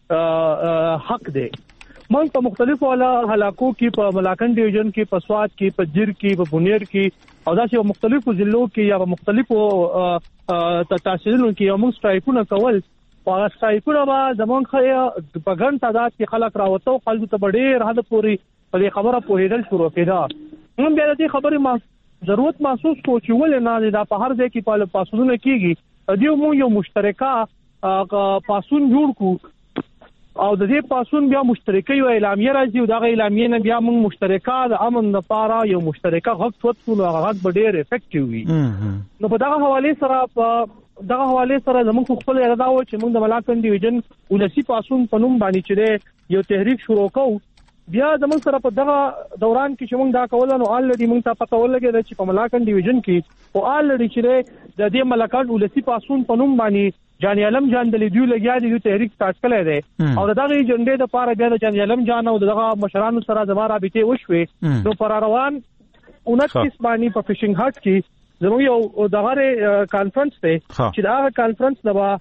حق دی من په مختلفو علاقو کې په ملاکن ډیویژن کې په سواد کې په جیر کې په بونیر کې او داسې مختلفو ضلعو کې یا په مختلفو تحصیلونو کې یو موږ سټرایکونه کول او هغه سټرایکونه به زمونږ خو په ګڼ تعداد کې خلک راوته خلکو ته ډېر حد پورې په دې خبره پوهېدل شروع کېده موږ بیا د دې خبرې ما ضرورت محسوس کوو چې ولې نه دا په هر ځای کې په پاسونونه کېږي دې موږ یو مشترکه پاسون جوړ کړو او د دې پاسون بیا مشترکه یو اعلامیه راځي او دا اعلامیه نه بیا موږ مشترکه د امن لپاره یو مشترکه غږ وټکو نو هغه غږ به ډېر افیکټیو وي نو په دغه حواله سره په دغه حواله سره زموږ خپل اراده و چې موږ د ملاکن ډیویژن ولسی پاسون په نوم باندې چې یو تحریک شروع کوو بیا زموږ سره په دغه دوران کې چې موږ دا کول نو الریډي موږ ته پته ولګېده چې په ملاکن ډیویژن کې او الریډي چې د دې ملاکن ولسی پاسون په نوم باندې جان علم جان د لیدو لګیا دی یو تحریک سٹارټ کړی دی او دغه ایجنډې د پاره بیا د جان علم جان او دغه مشرانو سره زما رابطه وشوي نو پر روان انتیس باندې په فشینګ هټ کې زموږ یو دغه کانفرنس دی چې دا کانفرنس د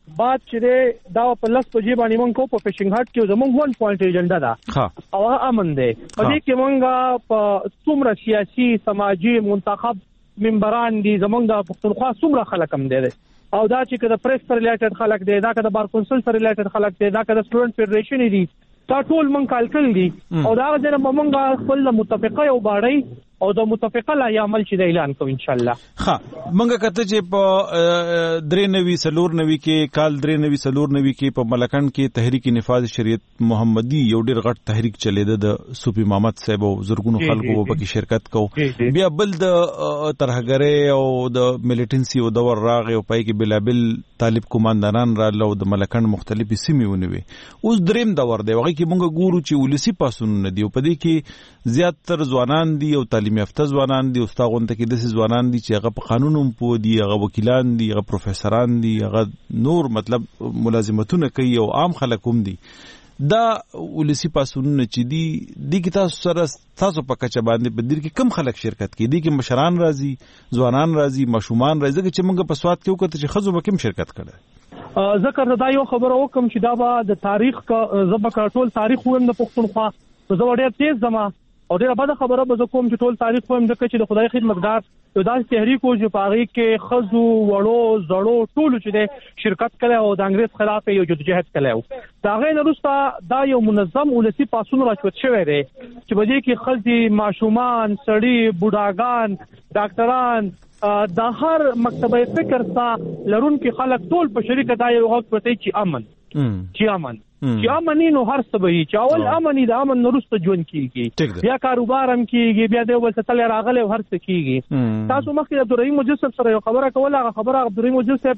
بعد چې دا په لاس په جیب باندې مونږ کو په فشنګ هټ کې زمونږ ون پوینټ ایجنډا ده او امن دی په دې کې مونږ په څومره سیاسي سماجی منتخب ممبران دي زمونږ د پښتونخوا څومره خلک هم دي او دا چې کله پریس سره ریلیټډ خلک دي دا کله بار کونسل سره ریلیټډ خلک دي دا کله سټوډنټ فدریشن دي دا ټول مونږ کالکل دي او دا غوډه مونږ خپل متفقه یو باړی او د متفقه لا عمل چې د اعلان کوو ان شاء الله. ها مونږ کته چې په درې نوي سلور نوي کې کال درې نوي سلور نوي کې په ملکند کې تحریک نفاذ شریعت محمدي یو ډیر غټ تحریک چلیده د صوفي محمد صاحب او زرګونو خلکو په کې شرکت کو بیا بل د ترهګری او د ملیټنسي او دور راغ او پای کې بلابل طالب کمانډران را لو د ملکند مختلفي سیمې ونوي اوس دریم دور دی وغه کې مونږ ګورو چې ولسی پاسون نه دی په دې کې زیات تر ځوانان دي او تعلیم یافته ځوانان دي او استاغونته کې د ځوانان دي چې هغه په قانونوم پوه دي هغه وکیلان دي هغه پروفیسوران دي هغه نور مطلب ملازمتونه کوي او عام خلک هم دي دا ولسی پاسونه چې دي د کی تاسو سره تاسو په کچه باندې په دې کې کم خلک شرکت کوي دي کې مشران راځي ځوانان راځي ماشومان راځي چې موږ په سواد کې وکړو چې خزو به کم شرکت کړي ذکر دا یو خبره وکم چې دا به د تاریخ کا زبکه ټول تاریخ ویم د پښتونخوا زه ډېر تیز زما او ډېر بده خبره به کوم چې ټول تاریخ ویم ځکه چې د خدای خدمتګار یو داسې تحریک و چې په هغې کې ښځو وړو زړو ټولو چې دی شرکت کړی او د انګریز خلاف یو جدوجهد کړی و د هغې نه وروسته دا یو منظم ولسي پاڅون راچوت شوی دی چې په دې کې ښځې ماشومان سړي بوډاګان ډاکټران د هر مکتبه فکر څخه لرونکي خلک ټول په شریکه دا یو غږ پرتی چې امن چې امن چې امنی نو هر څه به چې اول امنی د امن وروسته ژوند کیږي بیا کاروبار هم کیږي بیا د ول ستل راغله هر څه کیږي تاسو مخکې عبدالرحیم مجسد سره یو خبره کوله هغه خبره عبدالرحیم مجسد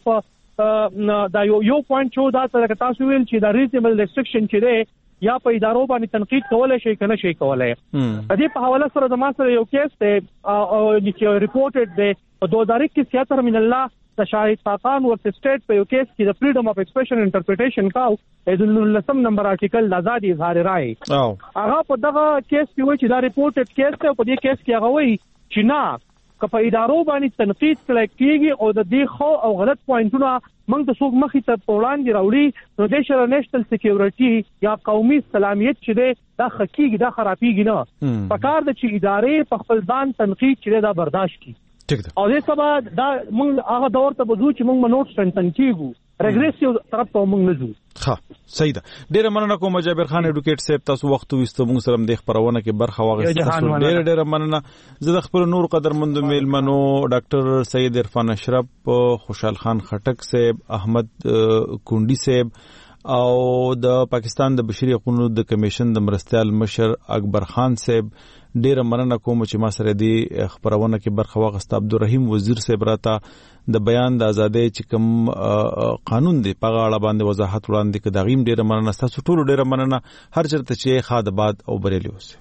په دا یو یو پوینټ شو دا څه تاسو ویل چې دا ریزنبل ریسټریکشن چې دی یا په ادارو باندې تنقید کولای شي کنه شي کولای دې په حواله سره د ما سره یو کیس دی او چې ریپورټډ دی په دوه هزار اکیس کې اتر من الله د شاهد پاکان ورته سټیټ په یو کیس کې د فریډم اف ایکسپریشن انټرپریټیشن کاو د لسم نمبر آرټیکل د آزادي اظهار رائے هغه په دغه کیس کې وایي چې دا ریپورټډ کیس دی په دې کیس کې هغه وایي چې نه که په ادارو باندې تنقید کړي او د دې خو او غلط پوینټونه موږ د څوک مخې ته وړاندې راوړي نو د شر نېشنل سکیورټي یا قومي سلامت چې دی دا حقيقي دا خرابيږي نه پکار د چې ادارې په خپل ځان تنقید چې دا برداشت کړي او دې سبا دا موږ هغه دور ته بزو چې موږ منوټ سنټن کیږو ریګریسیو طرف ته موږ نه ځو ها صحیح ده ډیره مننه کوم جابر خان اډوکیټ صاحب تاسو وخت وستو موږ سره د خبرونه کې برخه واغسته تاسو ډیره ډیره مننه زه د خپل نور قدرمند میلمنو ډاکټر سید عرفان اشرف خوشحال خان خټک صاحب احمد کونډي صاحب او د پاکستان د بشري حقوقو د کمیشن د مرستيال مشر اکبر خان صاحب ډیره مننه کوم چې ما سره دی خبرونه کې برخه واغسته عبدالرحیم وزیر صاحب راته د بیان د ازادۍ چې کوم قانون دی په اړه باندې وضاحت وړاندې کړ دغیم ډیره مننه تاسو ټول ډیره مننه هر چرته چې خاد باد او بریلی اوسه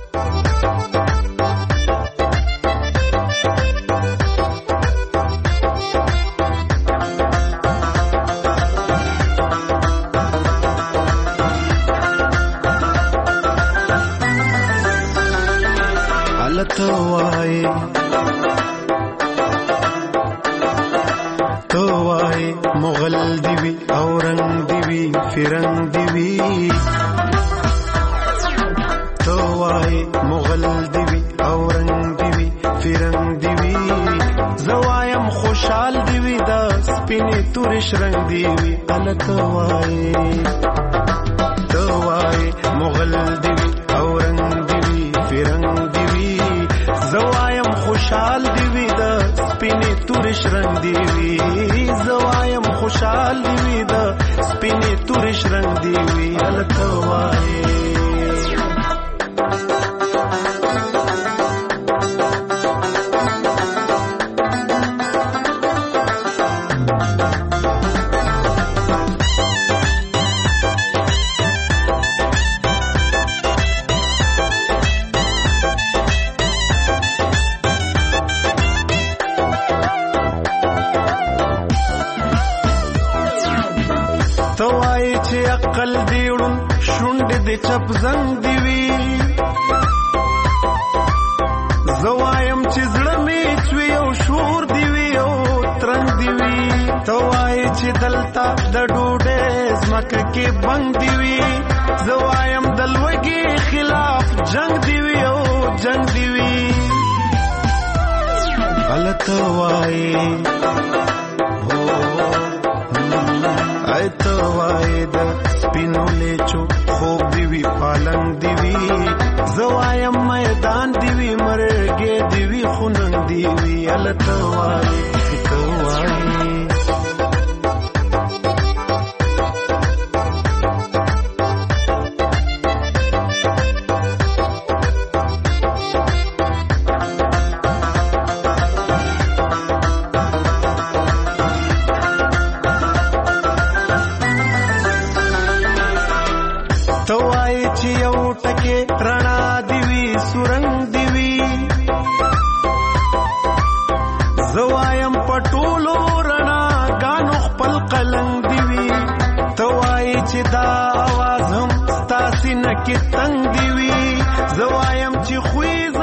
توای توای مغل دیوی اورنگ دیوی فرنگ دیوی توای مغل دیوی اورنگ دیوی فرنگ دیوی زوایم خوشحال دیوی دا سپینی تورش رنگ دیوی ال توای توای مغل دیوی اورنگ دیوی فرنگ زوایم خوشحال دیوی دا سپینی تورش رنگ دیوی زوایم خوشحال دیوی دا سپینی تورش رنگ دیوی التوائی عقل دیړون شونډې د چپ زنګ دی وی زوایم چې زړه می چوي او شور دی وی او ترنګ دی وی توای چې دلتا د ډوډۍ زمکه کې بنګ دی وی زوایم د لوګي خلاف جنگ دی وی او جنگ دی وی غلط وای هو ایت وای د سپینو لیچو خوب دی وی پالنګ دی وی زوایم میدان دی وی مرګې دی وی خوننګ دی وی غلط وای تو وای رڼا دیوی سورنګ دیوی زوایم پټولو رڼا غانو خپل قلنګ دیوی توای چې دا आवाज هم تاسو نه کې تنگ دیوی زوایم چې خوې